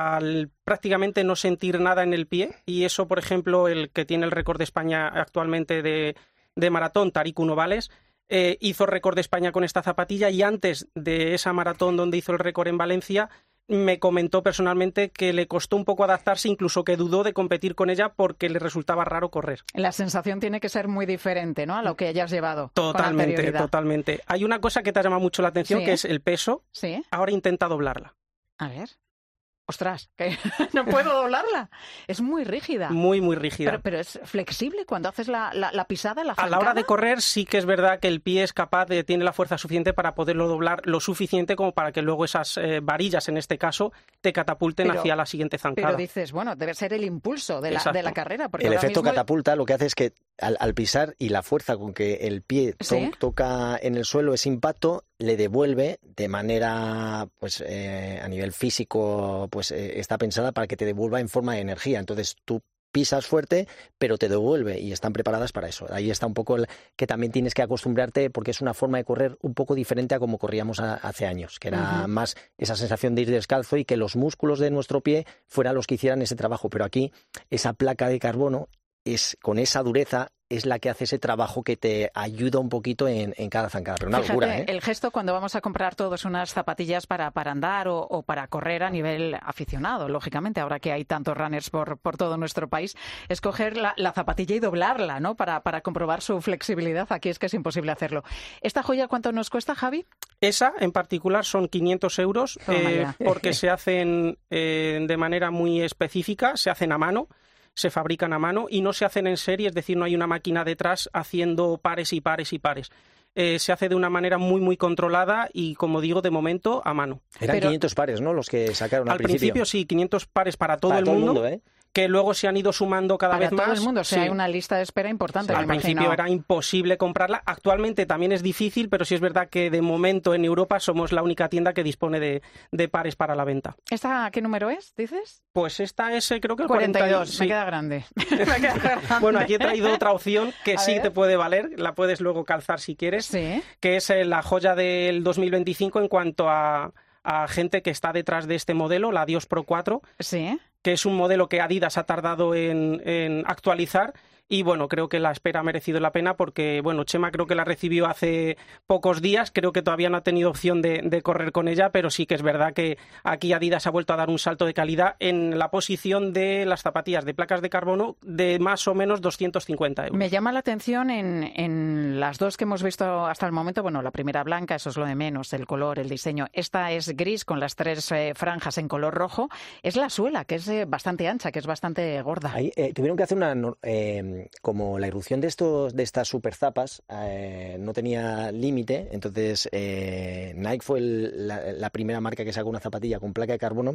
al prácticamente no sentir nada en el pie, y eso, por ejemplo, el que tiene el récord de España actualmente de, de maratón, Tariq Novales, eh, hizo récord de España con esta zapatilla, y antes de esa maratón donde hizo el récord en Valencia, me comentó personalmente que le costó un poco adaptarse, incluso que dudó de competir con ella porque le resultaba raro correr. La sensación tiene que ser muy diferente, ¿no? A lo que hayas llevado. con Totalmente, anterioridad. totalmente. Hay una cosa que te llama mucho la atención, Sí. que es el peso. Sí. Ahora intenta doblarla. A ver. Ostras, que no puedo doblarla. Es muy rígida. Muy, muy rígida. Pero, pero es flexible cuando haces la, la, la pisada, la A la hora zancada. de correr sí que es verdad que el pie es capaz de, tiene la fuerza suficiente para poderlo doblar lo suficiente como para que luego esas eh, varillas, en este caso, te catapulten Pero- hacia la siguiente zancada. Pero dices, bueno, debe ser el impulso de la, Exacto. de la carrera. Porque El ahora efecto mismo- catapulta lo que hace es que al, al pisar y la fuerza con que el pie to- Sí. toca en el suelo, ese impacto le devuelve de manera, pues eh, a nivel físico, pues eh, está pensada para que te devuelva en forma de energía. Entonces tú pisas fuerte, pero te devuelve, y están preparadas para eso. Ahí está un poco el, que también tienes que acostumbrarte, porque es una forma de correr un poco diferente a como corríamos a- hace años, que era Ujú. más esa sensación de ir descalzo y que los músculos de nuestro pie fueran los que hicieran ese trabajo. Pero aquí esa placa de carbono es con esa dureza es la que hace ese trabajo que te ayuda un poquito en, en cada zancada. Pero una Fíjate, locura, ¿eh? El gesto cuando vamos a comprar todos unas zapatillas para, para andar o, o para correr a nivel aficionado, lógicamente, ahora que hay tantos runners por, por todo nuestro país, es coger la, la zapatilla y doblarla, ¿no? Para, para comprobar su flexibilidad. Aquí es que es imposible hacerlo. ¿Esta joya cuánto nos cuesta, Javi? Esa, en particular, son quinientos euros, eh, porque se hacen eh, de manera muy específica, se hacen a mano, se fabrican a mano y no se hacen en serie, es decir, no hay una máquina detrás haciendo pares y pares y pares. Eh, se hace de una manera muy, muy controlada y, como digo, de momento, a mano. Eran Pero, quinientos pares, ¿no?, los que sacaron al, al principio. principio sí, quinientos pares para todo para el todo mundo. El mundo ¿eh? Que luego se han ido sumando cada Para vez más. todo el mundo, o sea, sí. hay una lista de espera importante. Sí. Al principio era imposible comprarla. Actualmente también es difícil, pero sí es verdad que de momento en Europa somos la única tienda que dispone de, de pares para la venta. ¿Esta qué número es, dices? Pues esta es, creo que el cuarenta y dos. cuarenta y dos. Me Sí. queda grande. Me queda grande. Bueno, aquí he traído otra opción que A sí ver. te puede valer. La puedes luego calzar si quieres. Sí. Que es eh, la joya del dos mil veinticinco en cuanto a... a gente que está detrás de este modelo, la Adios Pro cuatro, sí. que es un modelo que Adidas ha tardado en, en actualizar. Y bueno, creo que la espera ha merecido la pena porque, bueno, Chema creo que la recibió hace pocos días, creo que todavía no ha tenido opción de, de correr con ella, pero sí que es verdad que aquí Adidas ha vuelto a dar un salto de calidad en la posición de las zapatillas de placas de carbono de más o menos doscientos cincuenta euros. Me llama la atención en, en las dos que hemos visto hasta el momento, bueno, la primera blanca, eso es lo de menos, el color, el diseño. Esta es gris con las tres eh, franjas en color rojo. Es la suela, que es eh, bastante ancha, que es bastante gorda. Ahí, eh, tuvieron que hacer una... Eh, como la irrupción de estos de estas super zapas eh, no tenía límite, entonces eh, Nike fue el, la, la primera marca que sacó una zapatilla con placa de carbono.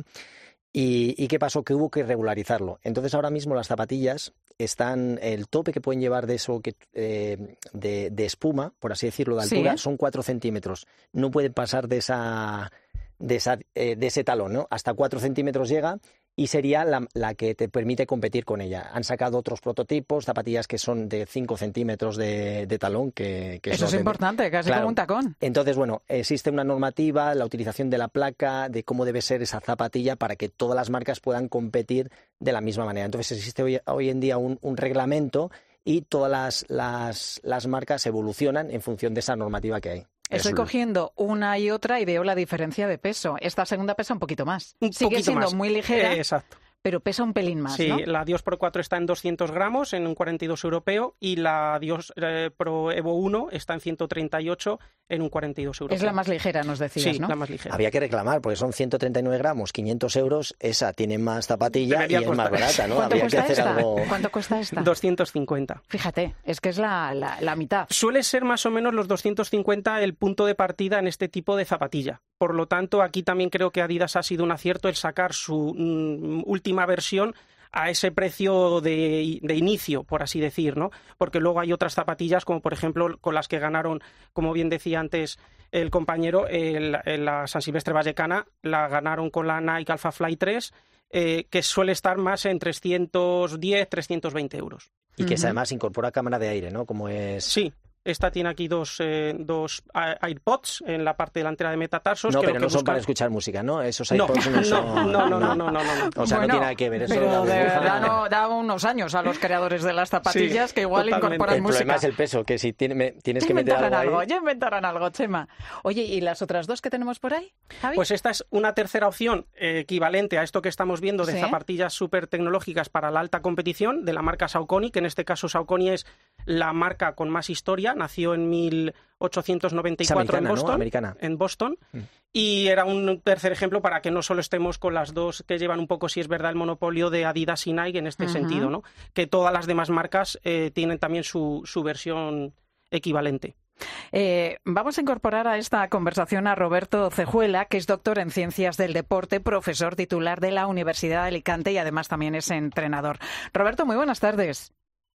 ¿Y, ¿Y qué pasó? Que hubo que regularizarlo. Entonces ahora mismo las zapatillas están, el tope que pueden llevar de eso, que, eh, de, de espuma, por así decirlo, de altura, ¿Sí? son cuatro centímetros. No pueden pasar de esa... De, esa, eh, de ese talón, ¿no? Hasta cuatro centímetros llega y sería la, la que te permite competir con ella. Han sacado otros prototipos, zapatillas que son de cinco centímetros de, de talón. Que, que Eso es de... importante, casi claro. como un tacón. Entonces, bueno, existe una normativa, la utilización de la placa, de cómo debe ser esa zapatilla para que todas las marcas puedan competir de la misma manera. Entonces, existe hoy, hoy en día un, un reglamento y todas las, las, las marcas evolucionan en función de esa normativa que hay. Estoy Es... cogiendo una y otra y veo la diferencia de peso. Esta segunda pesa un poquito más. Un Sigue poquito siendo más. muy ligera, Eh, exacto. pero pesa un pelín más, Sí, ¿no? la Adios Pro cuatro está en doscientos gramos, en un cuarenta y dos europeo, y la Adios eh, Pro Evo uno está en ciento treinta y ocho, en un cuarenta y dos europeo. Es la más ligera, nos decías, sí, ¿no? la más ligera. Había que reclamar, porque son ciento treinta y nueve gramos, quinientos euros, esa tiene más zapatilla Debería y es costar. más barata, ¿no? ¿Cuánto Habría que cuesta hacer esta? algo... ¿Cuánto cuesta esta? doscientos cincuenta. Fíjate, es que es la, la, la mitad. Suele ser más o menos los doscientos cincuenta el punto de partida en este tipo de zapatilla. Por lo tanto, aquí también creo que Adidas ha sido un acierto el sacar su mm, última versión a ese precio de, de inicio, por así decir, ¿no? Porque luego hay otras zapatillas, como por ejemplo con las que ganaron, como bien decía antes el compañero, el, el, la San Silvestre Vallecana, la ganaron con la Nike Alpha Fly tres, eh, que suele estar más en trescientos diez, trescientos veinte euros. Y que Ujú. además incorpora cámara de aire, ¿no? Como es... Sí. Esta tiene aquí dos, eh, dos AirPods en la parte delantera de metatarsos. No, que pero lo que no son buscan... para escuchar música, ¿no? Esos No, iPods no, no, son... no, no, no, no, no, no. O sea, Bueno, no tiene nada que ver eso. Pero la de burbuja. verdad no, da unos años a los creadores de las zapatillas Sí, que igual totalmente. incorporan El música. problema es el peso, que si tiene, me- tienes Ya que meter inventarán algo algo, ahí... ya inventarán algo, Chema. Oye, ¿y las otras dos que tenemos por ahí, Javi? Pues esta es una tercera opción eh, equivalente a esto que estamos viendo de Sí. zapatillas súper tecnológicas para la alta competición de la marca Saucony, que en este caso Saucony es la marca con más historia, nació en mil ochocientos noventa y cuatro Es americana, en Boston, ¿no? Americana. en Boston, Mm. y era un tercer ejemplo para que no solo estemos con las dos que llevan un poco, si es verdad, el monopolio de Adidas y Nike en este Ujú. sentido, ¿no? Que todas las demás marcas eh, tienen también su, su versión equivalente. Eh, vamos a incorporar a esta conversación a Roberto Cejuela, que es doctor en Ciencias del Deporte, profesor titular de la Universidad de Alicante y además también es entrenador. Roberto, muy buenas tardes.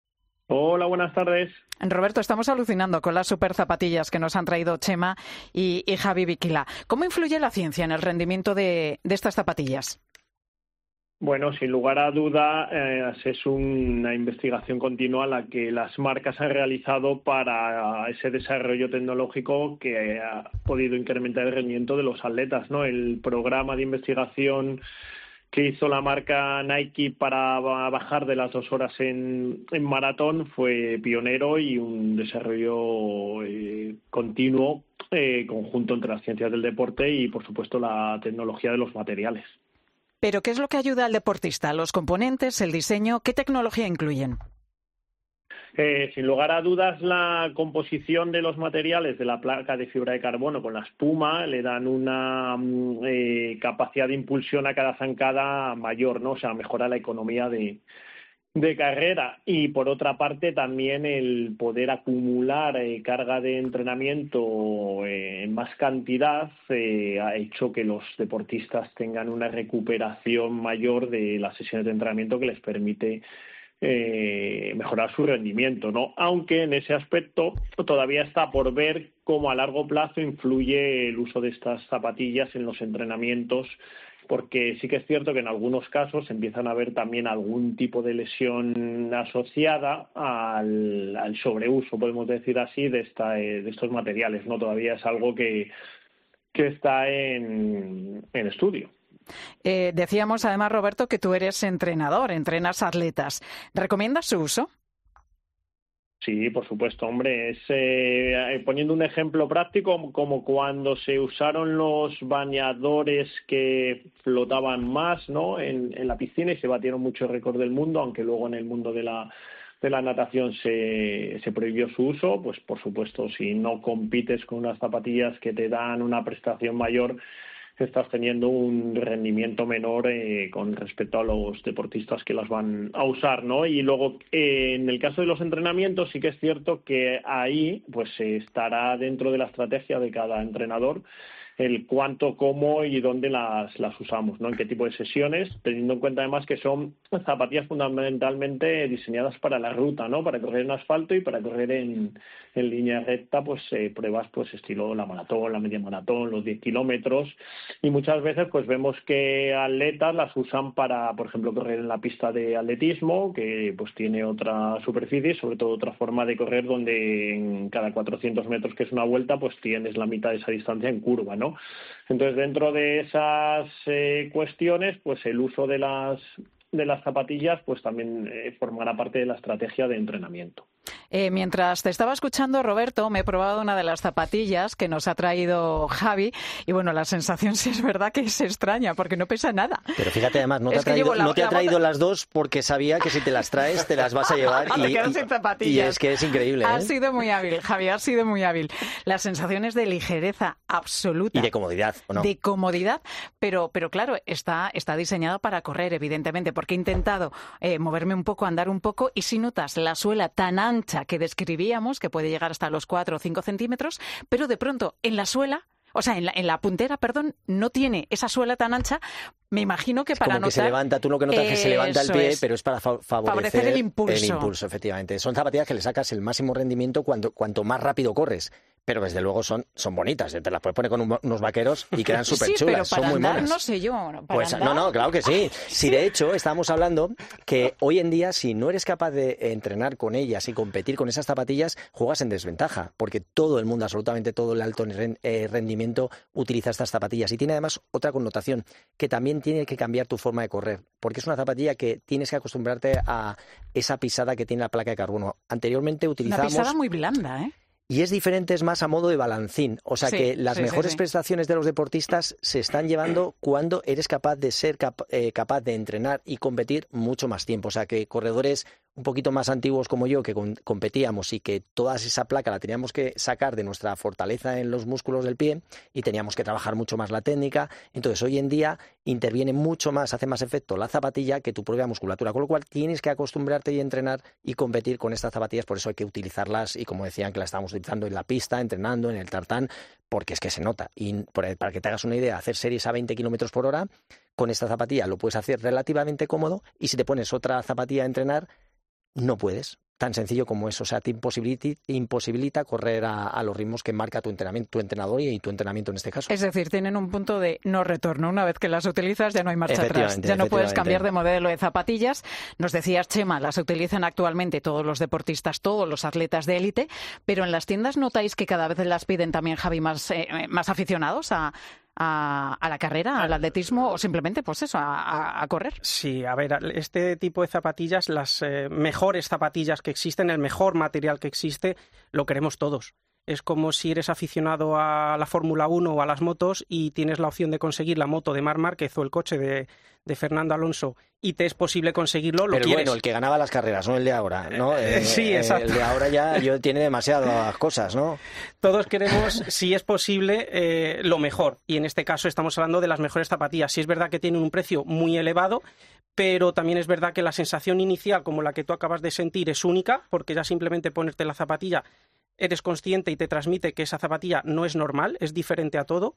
Hola, buenas tardes. Roberto, estamos alucinando con las super zapatillas que nos han traído Chema y, y Javi Viquila. ¿Cómo influye la ciencia en el rendimiento de, de estas zapatillas? Bueno, sin lugar a duda, eh, es una investigación continua la que las marcas han realizado para ese desarrollo tecnológico que ha podido incrementar el rendimiento de los atletas, ¿no? El programa de investigación que hizo la marca Nike para bajar de las dos horas en, en maratón fue pionero y un desarrollo eh, continuo eh, conjunto entre las ciencias del deporte y, por supuesto, la tecnología de los materiales. ¿Pero qué es lo que ayuda al deportista? ¿Los componentes, el diseño? ¿Qué tecnología incluyen? Eh, sin lugar a dudas, la composición de los materiales de la placa de fibra de carbono con la espuma le dan una eh, capacidad de impulsión a cada zancada mayor, ¿no? O sea, mejora la economía de, de carrera. Y por otra parte, también el poder acumular eh, carga de entrenamiento eh, en más cantidad eh, ha hecho que los deportistas tengan una recuperación mayor de las sesiones de entrenamiento que les permite Eh, mejorar su rendimiento, ¿no? Aunque en ese aspecto todavía está por ver cómo a largo plazo influye el uso de estas zapatillas en los entrenamientos, porque sí que es cierto que en algunos casos empiezan a haber también algún tipo de lesión asociada al, al sobreuso, podemos decir así, de, esta, de estos materiales, ¿no? Todavía es algo que, que está en, en estudio. Eh, decíamos además, Roberto, que tú eres entrenador, entrenas atletas. ¿Recomiendas su uso? Sí, por supuesto, hombre. Es, eh, poniendo un ejemplo práctico, como cuando se usaron los bañadores que flotaban más, ¿no?, en, en la piscina y se batieron muchos récords del mundo, aunque luego en el mundo de la de la natación se, se prohibió su uso. Pues por supuesto, si no compites con unas zapatillas que te dan una prestación mayor, estás teniendo un rendimiento menor eh, con respecto a los deportistas que las van a usar, ¿no? Y luego, eh, en el caso de los entrenamientos, sí que es cierto que ahí pues estará dentro de la estrategia de cada entrenador el cuánto, cómo y dónde las, las usamos, ¿no? En qué tipo de sesiones, teniendo en cuenta además que son zapatillas fundamentalmente diseñadas para la ruta, ¿no? Para correr en asfalto y para correr en, en línea recta, pues eh, pruebas pues estilo la maratón, la media maratón, los diez kilómetros, y muchas veces pues vemos que atletas las usan para, por ejemplo, correr en la pista de atletismo, que pues tiene otra superficie, sobre todo otra forma de correr donde en cada cuatrocientos metros, que es una vuelta, pues tienes la mitad de esa distancia en curva, ¿no? Entonces, dentro de esas eh, cuestiones, pues el uso de las de las zapatillas pues también eh, formará parte de la estrategia de entrenamiento. Eh, mientras te estaba escuchando, Roberto, me he probado una de las zapatillas que nos ha traído Javi y bueno, la sensación sí es verdad que es extraña porque no pesa nada. Pero fíjate, además, no te es ha traído, la, no te ha traído bota... las dos porque sabía que si te las traes te las vas a llevar y, y, sin zapatillas. Y es que es increíble. ¿eh? Ha sido muy hábil, Javi, ha sido muy hábil. Las sensaciones de ligereza absoluta. Y de comodidad, ¿o no? De comodidad, pero, pero claro, está, está diseñado para correr, evidentemente, porque he intentado eh, moverme un poco, andar un poco y si notas la suela tan ancha que describíamos, que puede llegar hasta los cuatro o cinco centímetros, pero de pronto en la suela, o sea, en la, en la puntera, perdón, no tiene esa suela tan ancha. Me imagino que es para como notar... que se levanta, tú lo que notas es que se levanta el pie, es. pero es para fa favorecer, favorecer el impulso. El impulso, efectivamente. Son zapatillas que le sacas el máximo rendimiento cuando, cuanto más rápido corres. Pero desde luego son, son bonitas. Te las puedes poner con un, unos vaqueros y quedan súper chulas. Sí, pero para son muy andar, monas. no sé yo. Para pues andar... no, no, claro que sí. Si de hecho estamos hablando que hoy en día si no eres capaz de entrenar con ellas y competir con esas zapatillas, juegas en desventaja. Porque todo el mundo, absolutamente todo el alto rendimiento utiliza estas zapatillas. Y tiene además otra connotación, que también tiene que cambiar tu forma de correr. Porque es una zapatilla que tienes que acostumbrarte a esa pisada que tiene la placa de carbono. Anteriormente utilizamos... Una pisada muy blanda, ¿eh? Y es diferente, es más a modo de balancín. O sea sí, que las sí, mejores sí, sí. prestaciones de los deportistas se están llevando cuando eres capaz de ser cap eh, capaz de entrenar y competir mucho más tiempo. O sea que corredores un poquito más antiguos como yo, que con competíamos y que toda esa placa la teníamos que sacar de nuestra fortaleza en los músculos del pie y teníamos que trabajar mucho más la técnica. Entonces hoy en día interviene mucho más, hace más efecto la zapatilla que tu propia musculatura. Con lo cual tienes que acostumbrarte y entrenar y competir con estas zapatillas. Por eso hay que utilizarlas y como decían que las estamos utilizando en la pista, entrenando, en el tartán, porque es que se nota. Y para que te hagas una idea, hacer series a veinte kilómetros por hora con esta zapatilla lo puedes hacer relativamente cómodo y si te pones otra zapatilla a entrenar, no puedes. Tan sencillo como eso. O sea, te imposibilita, imposibilita correr a, a los ritmos que marca tu entrenamiento, tu entrenador y tu entrenamiento en este caso. Es decir, tienen un punto de no retorno. Una vez que las utilizas ya no hay marcha atrás. Ya no puedes cambiar de modelo de zapatillas. Nos decías, Chema, las utilizan actualmente todos los deportistas, todos los atletas de élite, pero en las tiendas notáis que cada vez las piden también, Javi, más, eh, más aficionados a... a, a la carrera, al atletismo o simplemente, pues eso, a, a, a correr. Sí, a ver, este tipo de zapatillas, las eh, mejores zapatillas que existen, el mejor material que existe, lo queremos todos. Es como si eres aficionado a la Fórmula uno o a las motos y tienes la opción de conseguir la moto de Marc Márquez o el coche de, de Fernando Alonso y te es posible conseguirlo, lo Pero quieres. bueno, el que ganaba las carreras, no el de ahora, ¿no? Eh, Eh, sí, eh, exacto. El de ahora ya yo, tiene demasiadas cosas, ¿no? Todos queremos, si es posible, eh, lo mejor. Y en este caso estamos hablando de las mejores zapatillas. Sí es verdad que tienen un precio muy elevado, pero también es verdad que la sensación inicial, como la que tú acabas de sentir, es única, porque ya simplemente ponerte la zapatilla eres consciente y te transmite que esa zapatilla no es normal, es diferente a todo.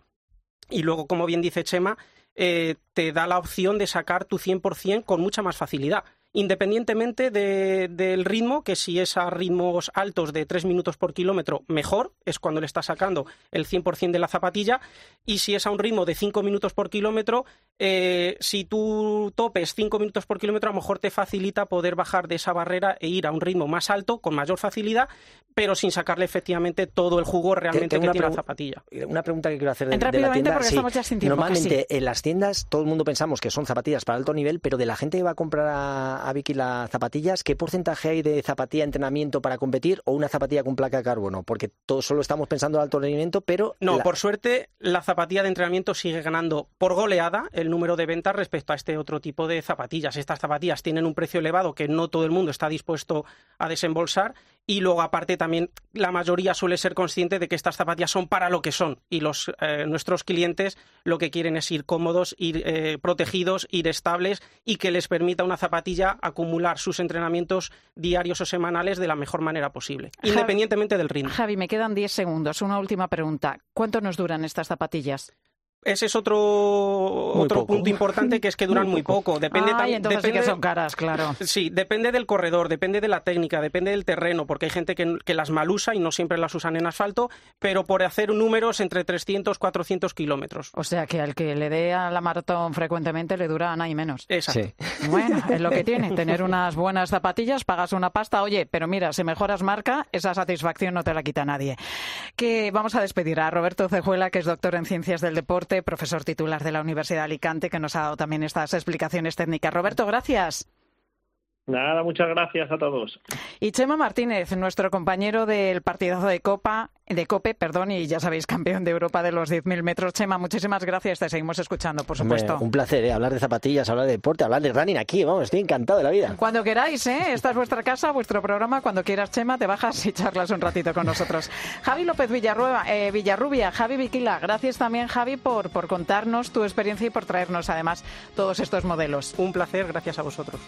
Y luego, como bien dice Chema, eh, te da la opción de sacar tu cien por ciento con mucha más facilidad, independientemente de, del ritmo, que si es a ritmos altos de tres minutos por kilómetro, mejor, es cuando le estás sacando el cien por ciento de la zapatilla, y si es a un ritmo de cinco minutos por kilómetro, eh, si tú topes cinco minutos por kilómetro, a lo mejor te facilita poder bajar de esa barrera e ir a un ritmo más alto, con mayor facilidad, pero sin sacarle efectivamente todo el jugo realmente que tiene la zapatilla. Una pregunta que quiero hacer de, de la Rápidamente, tienda. porque Sí, estamos ya sin tiempo, normalmente casi. en las tiendas todo el mundo pensamos que son zapatillas para alto nivel, pero de la gente que va a comprar a, a Vicky las zapatillas, ¿qué porcentaje hay de zapatilla de entrenamiento para competir o una zapatilla con placa de carbono? Porque todos solo estamos pensando en alto rendimiento, pero... No, la... por suerte la zapatilla de entrenamiento sigue ganando por goleada el número de ventas respecto a este otro tipo de zapatillas. Estas zapatillas tienen un precio elevado que no todo el mundo está dispuesto a desembolsar, y luego aparte también la mayoría suele ser consciente de que estas zapatillas son para lo que son, y los eh, nuestros clientes lo que quieren es ir cómodos, ir eh, protegidos, ir estables, y que les permita una zapatilla acumular sus entrenamientos diarios o semanales de la mejor manera posible, Javi, independientemente del ritmo. Javi, me quedan diez segundos. Una última pregunta. ¿Cuánto nos duran estas zapatillas? Ese es otro, otro punto importante, que es que duran muy, muy poco. poco. Depende Ay, entonces depende sí que son caras, claro. Sí, depende del corredor, depende de la técnica, depende del terreno, porque hay gente que, que las mal usa y no siempre las usan en asfalto, pero por hacer números entre trescientos, cuatrocientos kilómetros. O sea que al que le dé a la maratón frecuentemente le dura nada y menos. Exacto. Sí. Bueno, es lo que tiene, tener unas buenas zapatillas, pagas una pasta, oye, pero mira, si mejoras marca, esa satisfacción no te la quita nadie. Que vamos a despedir a Roberto Cejuela, que es doctor en Ciencias del Deporte, profesor titular de la Universidad de Alicante, que nos ha dado también estas explicaciones técnicas. Roberto, gracias. Nada, muchas gracias a todos. Y Chema Martínez, nuestro compañero del partidazo de Copa, de COPE, perdón, y ya sabéis, campeón de Europa de los diez mil metros. Chema, muchísimas gracias, te seguimos escuchando, por supuesto. Hombre, un placer, ¿eh? Hablar de zapatillas, hablar de deporte, hablar de running aquí, vamos, estoy encantado de la vida. Cuando queráis, ¿eh? Esta es vuestra casa, vuestro programa, cuando quieras, Chema, te bajas y charlas un ratito con nosotros. Javi López Villarrueba, eh, Villarrubia, Javi Viquila, gracias también, Javi, por, por contarnos tu experiencia y por traernos, además, todos estos modelos. Un placer, gracias a vosotros.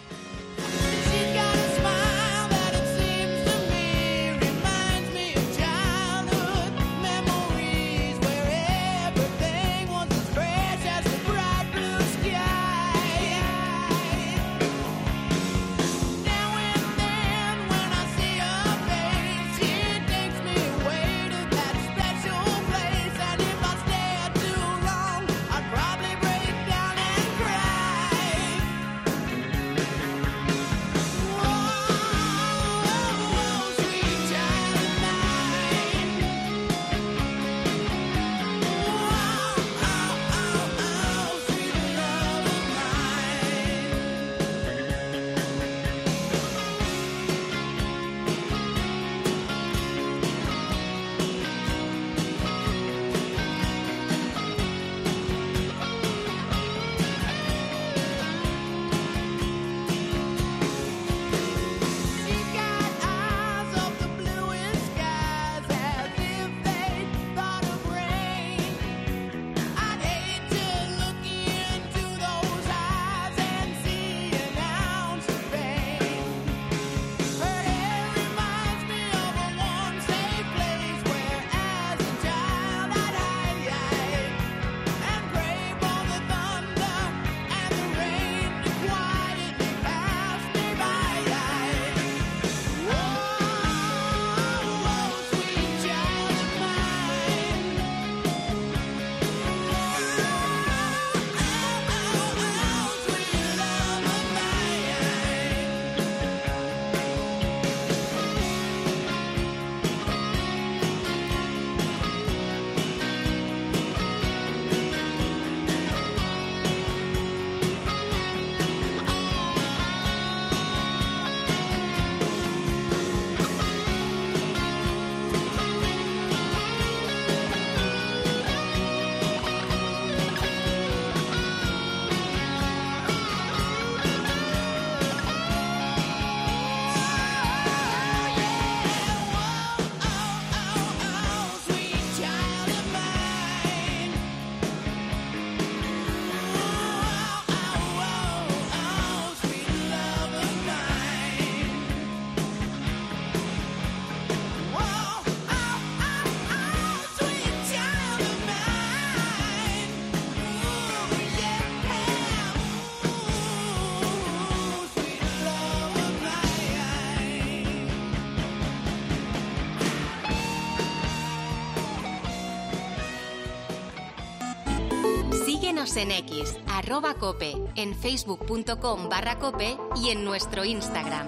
Síguenos en X, arroba cope, en facebook.com barra cope y en nuestro Instagram.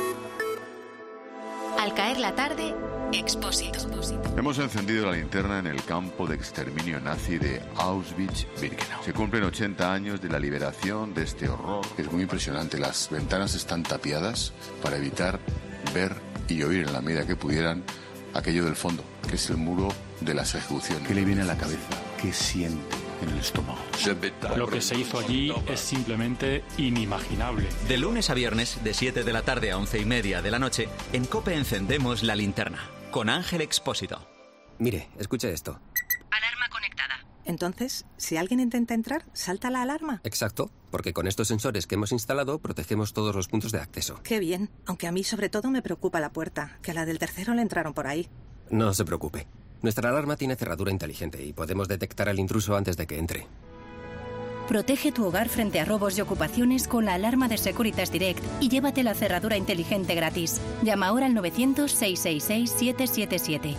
Al caer la tarde, Expósito. Hemos encendido la linterna en el campo de exterminio nazi de Auschwitz-Birkenau. Se cumplen ochenta años de la liberación de este horror. Es muy impresionante. Las ventanas están tapiadas para evitar ver y oír en la medida que pudieran aquello del fondo, que es el muro de las ejecuciones. ¿Qué le viene a la cabeza? ¿Qué siente en el estómago? Lo que se hizo allí es simplemente inimaginable. De lunes a viernes, de siete de la tarde a once y media de la noche, en COPE encendemos la linterna, con Ángel Expósito. Mire, escuche esto. Alarma conectada. Entonces, si alguien intenta entrar, ¿salta la alarma? Exacto, porque con estos sensores que hemos instalado protegemos todos los puntos de acceso. Qué bien, aunque a mí sobre todo me preocupa la puerta, que a la del tercero le entraron por ahí. No se preocupe. Nuestra alarma tiene cerradura inteligente y podemos detectar al intruso antes de que entre. Protege tu hogar frente a robos y ocupaciones con la alarma de Securitas Direct y llévate la cerradura inteligente gratis. Llama ahora al novecientos, seiscientos sesenta y seis, setecientos setenta y siete.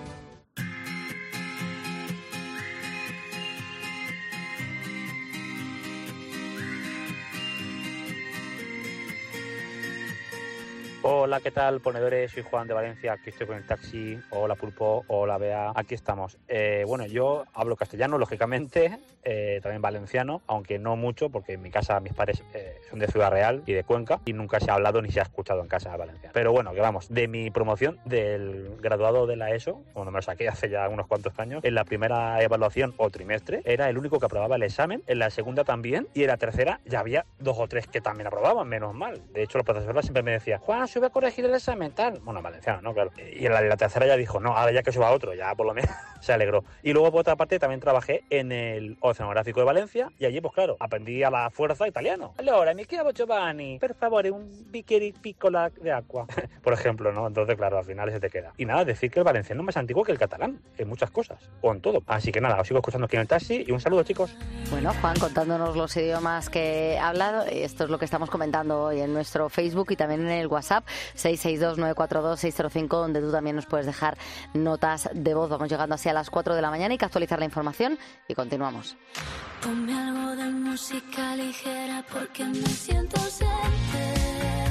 Hola, ¿qué tal, ponedores? Soy Juan de Valencia, aquí estoy con el taxi. Hola, Pulpo. Hola, Bea. Aquí estamos. Eh, bueno, yo hablo castellano, lógicamente, eh, también valenciano, aunque no mucho, porque en mi casa mis padres eh, son de Ciudad Real y de Cuenca, y nunca se ha hablado ni se ha escuchado en casa valenciana. Pero bueno, que vamos, de mi promoción del graduado de la ESO, cuando me lo saqué hace ya unos cuantos años, en la primera evaluación o trimestre, era el único que aprobaba el examen, en la segunda también, y en la tercera ya había dos o tres que también aprobaban, menos mal. De hecho, la profesora siempre me decía, Juan, sube a corregir el examen, tal. Bueno, valenciano, ¿no? Claro. Y en la, en la tercera ya dijo, no, ahora ya que suba otro, ya por lo menos se alegró. Y luego, por otra parte, también trabajé en el Oceanográfico de Valencia y allí, pues claro, aprendí a la fuerza italiano. Allora, mi chiamo Giovanni, per favore, un bicchiere piccola de agua. Por ejemplo, ¿no? Entonces, claro, al final se te queda. Y nada, decir que el valenciano es más antiguo que el catalán, en muchas cosas, o en todo. Así que nada, os sigo escuchando aquí en el taxi y un saludo, chicos. Bueno, Juan, contándonos los idiomas que ha hablado, esto es lo que estamos comentando hoy en nuestro Facebook y también en el WhatsApp, seis seis dos, nueve cuatro dos, seis cero cinco, donde tú también nos puedes dejar notas de voz. Vamos llegando así a las cuatro de la mañana, hay que actualizar la información y continuamos. Ponme algo de música ligera porque me siento ausente.